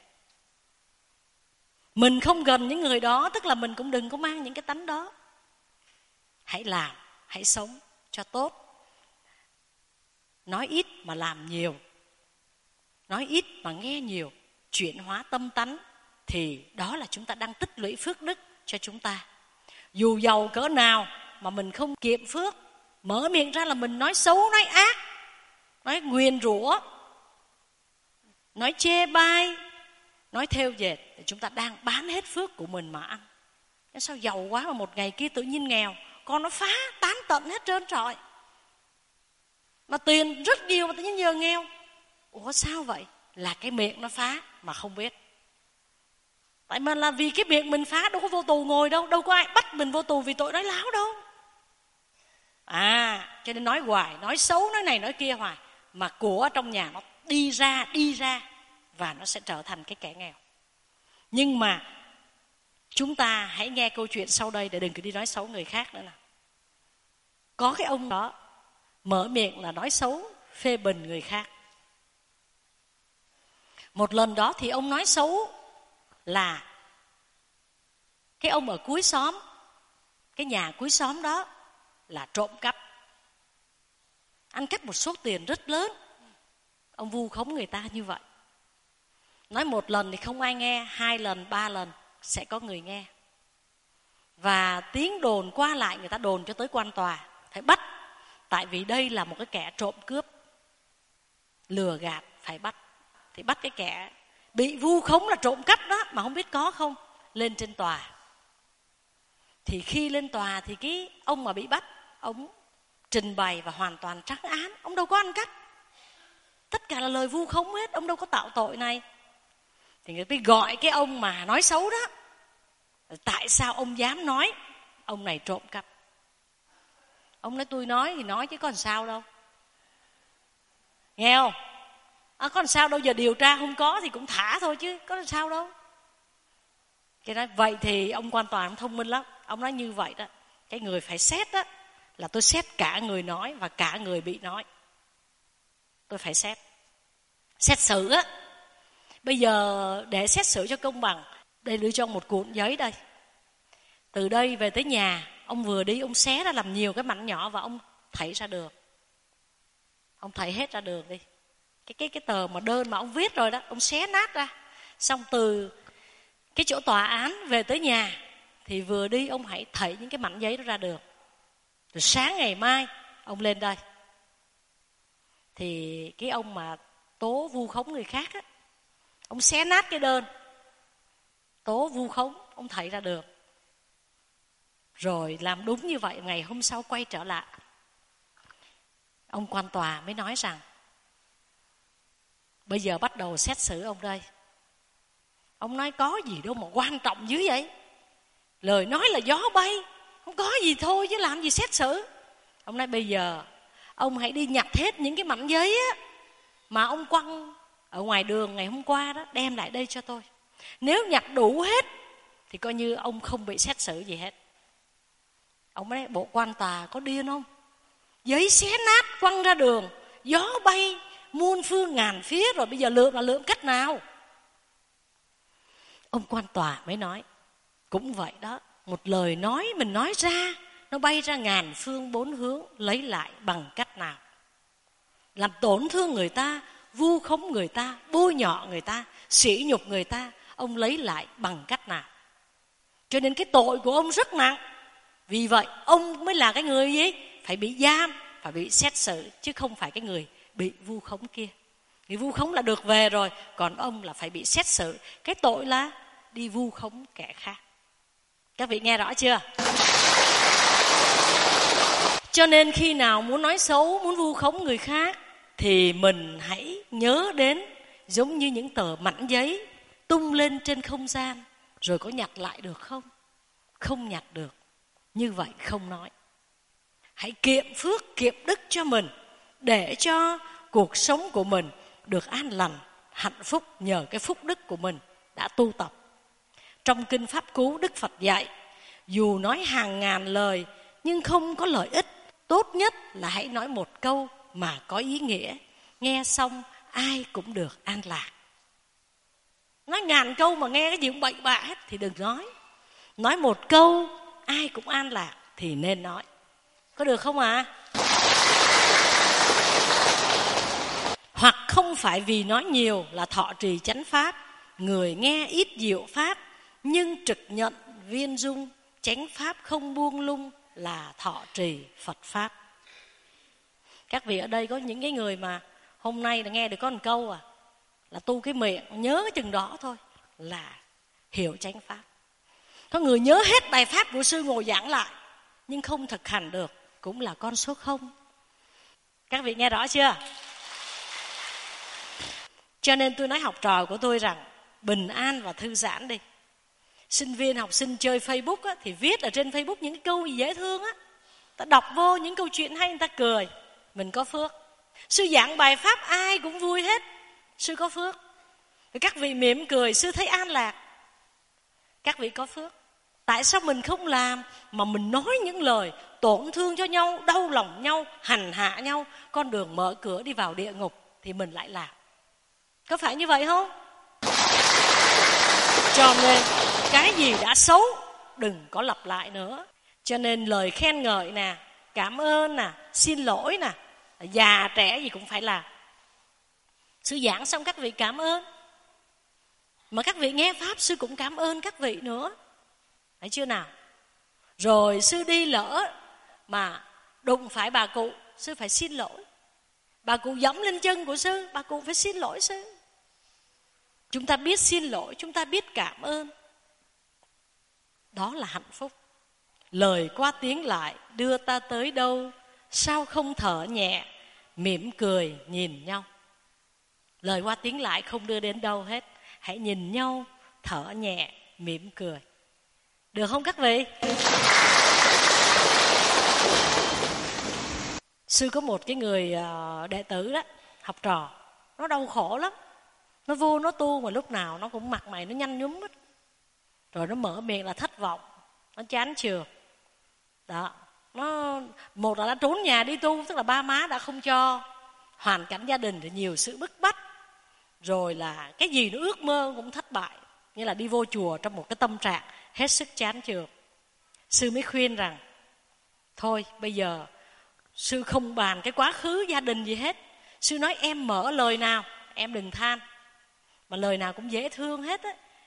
Mình không gần những người đó, tức là mình cũng đừng có mang những cái tánh đó. Hãy làm, hãy sống cho tốt. Nói ít mà làm nhiều. Nói ít mà nghe nhiều. Chuyển hóa tâm tánh. Thì đó là chúng ta đang tích lũy phước đức cho chúng ta. Dù giàu cỡ nào mà mình không kiệm phước, mở miệng ra là mình nói xấu, nói ác, nói nguyền rủa, nói chê bai, nói thêu dệt, thì chúng ta đang bán hết phước của mình mà ăn. Sao giàu quá mà một ngày kia tự nhiên nghèo, con nó phá tán tận hết trơn trọi. Mà tiền rất nhiều mà tự nhiên giờ nghèo. Ủa sao vậy? Là cái miệng nó phá mà không biết. Tại mà là vì cái miệng mình phá, đâu có vô tù ngồi đâu. Đâu có ai bắt mình vô tù vì tội nói láo đâu. Cho nên nói hoài, nói xấu, nói này nói kia hoài. Mà của trong nhà nó đi ra và nó sẽ trở thành cái kẻ nghèo. Nhưng mà chúng ta hãy nghe câu chuyện sau đây để đừng cứ đi nói xấu người khác nữa nào. Có cái ông đó mở miệng là nói xấu, phê bình người khác. Một lần đó thì ông nói xấu là cái ông ở cuối xóm, cái nhà cuối xóm đó là trộm cắp. Ăn cắp một số tiền rất lớn. Ông vu khống người ta như vậy. Nói một lần thì không ai nghe, 2 lần, 3 lần sẽ có người nghe. Và tiếng đồn qua lại, người ta đồn cho tới quan tòa, phải bắt. Tại vì đây là một cái kẻ trộm cướp, lừa gạt, phải bắt. Thì bắt cái kẻ bị vu khống là trộm cắp đó, mà không biết có không, lên trên tòa. Thì khi lên tòa thì cái ông mà bị bắt, ông trình bày và hoàn toàn trắng án. Ông đâu có ăn cắp, tất cả là lời vu khống hết, ông đâu có tạo tội này. Thì người ta gọi cái ông mà nói xấu đó, tại sao ông dám nói ông này trộm cắp? Ông nói tôi nói thì nói chứ có làm sao đâu. Nghe không? Có làm sao đâu, giờ điều tra không có thì cũng thả thôi chứ có làm sao đâu. Cái nói vậy thì ông quan tòa ông thông minh lắm. Ông nói như vậy đó, cái người phải xét đó là tôi xét cả người nói và cả người bị nói. Tôi phải xét xử á. Bây giờ để xét xử cho công bằng, đây đưa cho ông một cuộn giấy đây. Từ đây về tới nhà, ông vừa đi ông xé ra làm nhiều cái mảnh nhỏ và ông thảy ra được. Ông thảy hết ra đường đi. Cái tờ mà đơn mà ông viết rồi đó, ông xé nát ra. Xong từ cái chỗ tòa án về tới nhà, thì vừa đi ông hãy thảy những cái mảnh giấy đó ra đường. Rồi sáng ngày mai ông lên đây, thì cái ông mà tố vu khống người khác á, ông xé nát cái đơn tố vu khống, ông thảy ra đường. Rồi làm đúng như vậy, ngày hôm sau quay trở lại, ông quan tòa mới nói rằng bây giờ bắt đầu xét xử ông đây. Ông nói có gì đâu mà quan trọng dữ vậy, lời nói là gió bay, không có gì thôi chứ làm gì xét xử. Ông nói bây giờ ông hãy đi nhặt hết những cái mảnh giấy á mà ông quăng ở ngoài đường ngày hôm qua đó, đem lại đây cho tôi. Nếu nhặt đủ hết thì coi như ông không bị xét xử gì hết. Ông nói bộ quan tòa có điên không? Giấy xé nát quăng ra đường, gió bay muôn phương ngàn phía, rồi bây giờ lượm là lượm cách nào? Ông quan tòa mới nói cũng vậy đó, một lời nói mình nói ra, nó bay ra ngàn phương bốn hướng, lấy lại bằng cách nào? Làm tổn thương người ta, vu khống người ta, bôi nhọ người ta, sỉ nhục người ta, ông lấy lại bằng cách nào? Cho nên cái tội của ông rất nặng. Vì vậy ông mới là cái người gì? Phải bị giam, phải bị xét xử, chứ không phải cái người bị vu khống kia. Người vu khống là được về rồi, còn ông là phải bị xét xử. Cái tội là đi vu khống kẻ khác. Các vị nghe rõ chưa? Cho nên khi nào muốn nói xấu, muốn vu khống người khác, thì mình hãy nhớ đến giống như những tờ mảnh giấy tung lên trên không gian, rồi có nhặt lại được không? Không nhặt được. Như vậy không nói. Hãy kiệm phước, kiệm đức cho mình, để cho cuộc sống của mình được an lành, hạnh phúc nhờ cái phúc đức của mình đã tu tập. Trong Kinh Pháp Cú, Đức Phật dạy, dù nói hàng ngàn lời nhưng không có lợi ích, tốt nhất là hãy nói một câu mà có ý nghĩa, nghe xong ai cũng được an lạc. Nói ngàn câu mà nghe cái gì cũng bậy bạ hết thì đừng nói. Nói một câu ai cũng an lạc thì nên nói. Có được không ạ? Hoặc không phải vì nói nhiều là thọ trì chánh pháp, người nghe ít diệu pháp, nhưng trực nhận viên dung, chánh pháp không buông lung là thọ trì Phật pháp. Các vị ở đây có những cái người mà hôm nay là nghe được có một câu là tu cái miệng, nhớ cái chừng đó thôi là hiểu chánh pháp. Có người nhớ hết bài pháp của sư ngồi giảng lại nhưng không thực hành được, cũng là con số 0. Các vị nghe rõ chưa? Cho nên tôi nói học trò của tôi rằng bình an và thư giãn đi. Sinh viên học sinh chơi Facebook á, thì viết ở trên Facebook những cái câu gì dễ thương á, ta đọc vô những câu chuyện hay người ta cười, mình có phước. Sư giảng bài pháp ai cũng vui hết, sư có phước. Rồi các vị mỉm cười, sư thấy an lạc, các vị có phước. Tại sao mình không làm mà mình nói những lời tổn thương cho nhau, đau lòng nhau, hành hạ nhau, con đường mở cửa đi vào địa ngục thì mình lại làm? Có phải như vậy không? Cho nên cái gì đã xấu đừng có lặp lại nữa. Cho nên lời khen ngợi nè, cảm ơn nè, xin lỗi nè, già trẻ gì cũng phải làm. Sư giảng xong các vị cảm ơn, mà các vị nghe pháp sư cũng cảm ơn các vị nữa, thấy chưa nào? Rồi sư đi lỡ mà đụng phải bà cụ, sư phải xin lỗi. Bà cụ giẫm lên chân của sư, bà cụ phải xin lỗi sư. Chúng ta biết xin lỗi, chúng ta biết cảm ơn, đó là hạnh phúc. Lời qua tiếng lại đưa ta tới đâu, sao không thở nhẹ, mỉm cười nhìn nhau. Lời qua tiếng lại không đưa đến đâu hết. Hãy nhìn nhau, thở nhẹ, mỉm cười. Được không các vị? Sư có một cái người đệ tử đó, học trò, nó đau khổ lắm. Nó vô nó tu mà lúc nào nó cũng mặt mày nó nhăn nhúm hết. Rồi nó mở miệng là thất vọng, nó chán chường. Đó, một là nó trốn nhà đi tu, tức là ba má đã không cho, hoàn cảnh gia đình thì nhiều sự bức bách, rồi là cái gì nó ước mơ cũng thất bại, nghĩa là đi vô chùa trong một cái tâm trạng hết sức chán chường. Sư mới khuyên rằng thôi bây giờ sư không bàn cái quá khứ gia đình gì hết. Sư nói em mở lời nào em đừng than, mà lời nào cũng dễ thương hết á.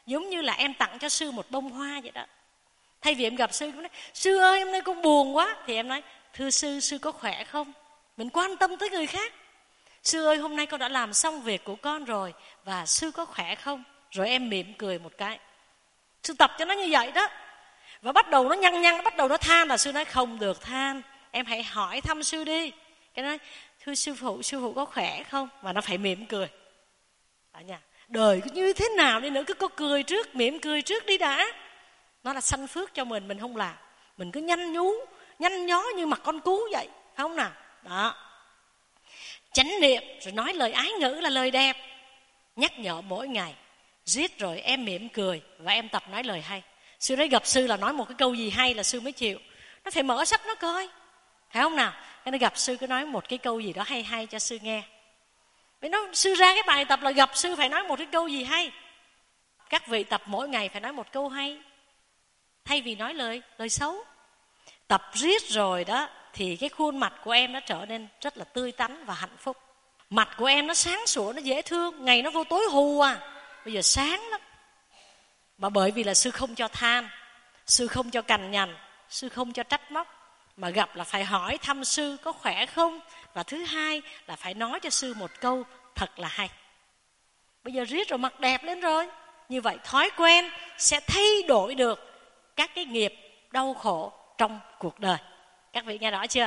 Giống như là em tặng cho sư một bông hoa vậy đó. Thay vì em gặp sư, nói, sư ơi hôm nay con buồn quá, thì em nói, thưa sư, sư có khỏe không? Mình quan tâm tới người khác. Sư ơi hôm nay con đã làm xong việc của con rồi, và sư có khỏe không? Rồi em mỉm cười một cái. Sư tập cho nó như vậy đó. Và bắt đầu nó nhăn nhăn, nó bắt đầu nó than, là sư nói không được than, em hãy hỏi thăm sư đi. Cái nói, thưa sư phụ có khỏe không? Và nó phải mỉm cười. Đó nha. Đời như thế nào đi nữa, cứ có cười trước, mỉm cười trước đi đã. Nó là sanh phước cho mình không làm. Mình cứ nhăn nhó như mặt con cú vậy, phải không nào? Đó. Chánh niệm, rồi nói lời ái ngữ là lời đẹp. Nhắc nhở mỗi ngày. Riết rồi em mỉm cười và em tập nói lời hay. Sư nói gặp sư là nói một cái câu gì hay là sư mới chịu. Nó phải mở sách nó coi, phải không nào? Cái nó gặp sư cứ nói một cái câu gì đó hay hay cho sư nghe. Vì nó sư ra cái bài tập là gặp sư phải nói một cái câu gì hay. Các vị tập mỗi ngày phải nói một câu hay, thay vì nói lời xấu. Tập riết rồi đó thì cái khuôn mặt của em nó trở nên rất là tươi tắn và hạnh phúc. Mặt của em nó sáng sủa, nó dễ thương. Ngày nó vô tối hù à, bây giờ sáng lắm. Mà bởi vì là sư không cho than, sư không cho cằn nhằn, sư không cho trách móc, mà gặp là phải hỏi thăm sư có khỏe không. Và thứ hai là phải nói cho sư một câu thật là hay. Bây giờ riết rồi mặt đẹp lên rồi. Như vậy thói quen sẽ thay đổi được các cái nghiệp đau khổ trong cuộc đời. Các vị nghe rõ chưa?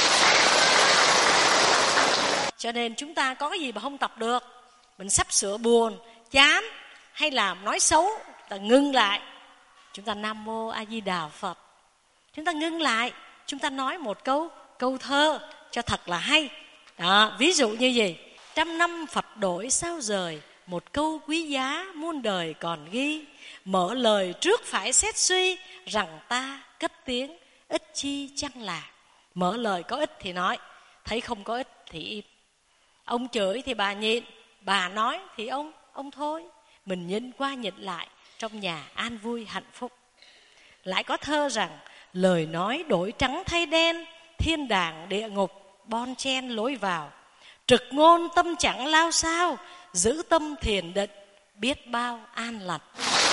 Cho nên chúng ta có cái gì mà không tập được, mình sắp sửa buồn, chán hay làm nói xấu, ta ngưng lại. Chúng ta Nam Mô A Di Đà Phật. Chúng ta ngưng lại, chúng ta nói một câu thơ cho thật là hay. Đó, ví dụ như gì? 100 năm Phật đổi sao rời, một câu quý giá muôn đời còn ghi. Mở lời trước phải xét suy, rằng ta cất tiếng ít chi chăng là. Mở lời có ích thì nói, thấy không có ích thì im. Ông chửi thì bà nhịn, bà nói thì ông thôi. Mình nhìn qua nhìn lại, trong nhà an vui hạnh phúc. Lại có thơ rằng, lời nói đổi trắng thay đen, thiên đàng địa ngục bon chen lối vào. Trực ngôn tâm chẳng lao sao, giữ tâm thiền định biết bao an lành.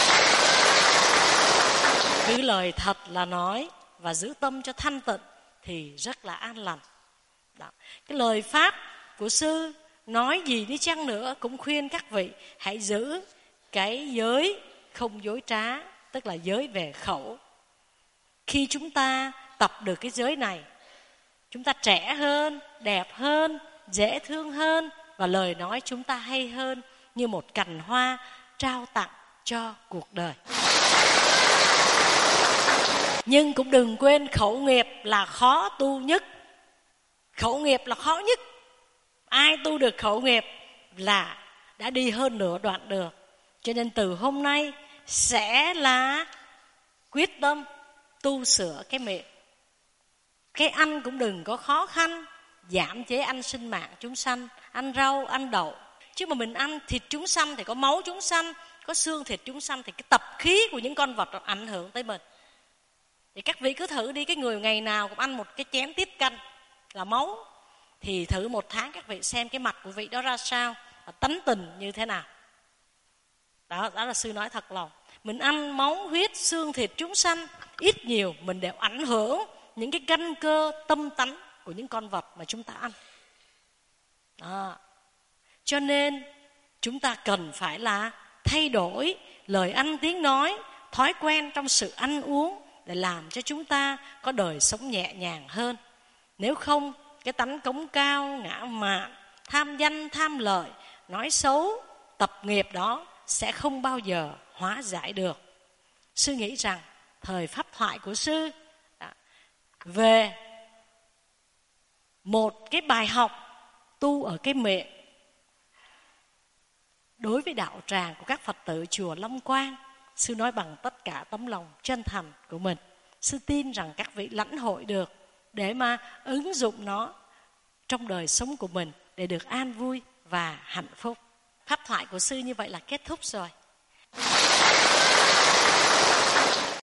Cứ lời thật là nói và giữ tâm cho thanh tịnh thì rất là an lành. Đó. Cái lời pháp của sư nói gì đi chăng nữa cũng khuyên các vị hãy giữ cái giới không dối trá, tức là giới về khẩu. Khi chúng ta tập được cái giới này, chúng ta trẻ hơn, đẹp hơn, dễ thương hơn, và lời nói chúng ta hay hơn, như một cành hoa trao tặng cho cuộc đời. Nhưng cũng đừng quên khẩu nghiệp là khó tu nhất. Khẩu nghiệp là khó nhất. Ai tu được khẩu nghiệp là đã đi hơn nửa đoạn đường. Cho nên từ hôm nay sẽ là quyết tâm tu sửa cái miệng. Cái ăn cũng đừng có khó khăn, giảm chế ăn sinh mạng chúng sanh, ăn rau, ăn đậu. Chứ mà mình ăn thịt chúng sanh thì có máu chúng sanh, có xương thịt chúng sanh, thì cái tập khí của những con vật ảnh hưởng tới mình. Thì các vị cứ thử đi, cái người ngày nào cũng ăn một cái chén tiết canh là máu, thì thử 1 tháng các vị xem cái mặt của vị đó ra sao, và tánh tình như thế nào. Đó là sư nói thật lòng. Mình ăn máu, huyết, xương thịt chúng sanh, ít nhiều mình đều ảnh hưởng những cái căn cơ tâm tánh của những con vật mà chúng ta ăn. Đó. Cho nên chúng ta cần phải là thay đổi lời ăn tiếng nói, thói quen trong sự ăn uống, để làm cho chúng ta có đời sống nhẹ nhàng hơn. Nếu không, cái tánh cống cao, ngã mạn, tham danh, tham lợi, nói xấu, tập nghiệp đó sẽ không bao giờ hóa giải được. Sư nghĩ rằng thời pháp thoại của sư về một cái bài học tu ở cái miệng đối với đạo tràng của các Phật tử chùa Long Quang, sư nói bằng tất cả tấm lòng chân thành của mình. Sư tin rằng các vị lãnh hội được để mà ứng dụng nó trong đời sống của mình để được an vui và hạnh phúc. Pháp thoại của sư như vậy là kết thúc rồi.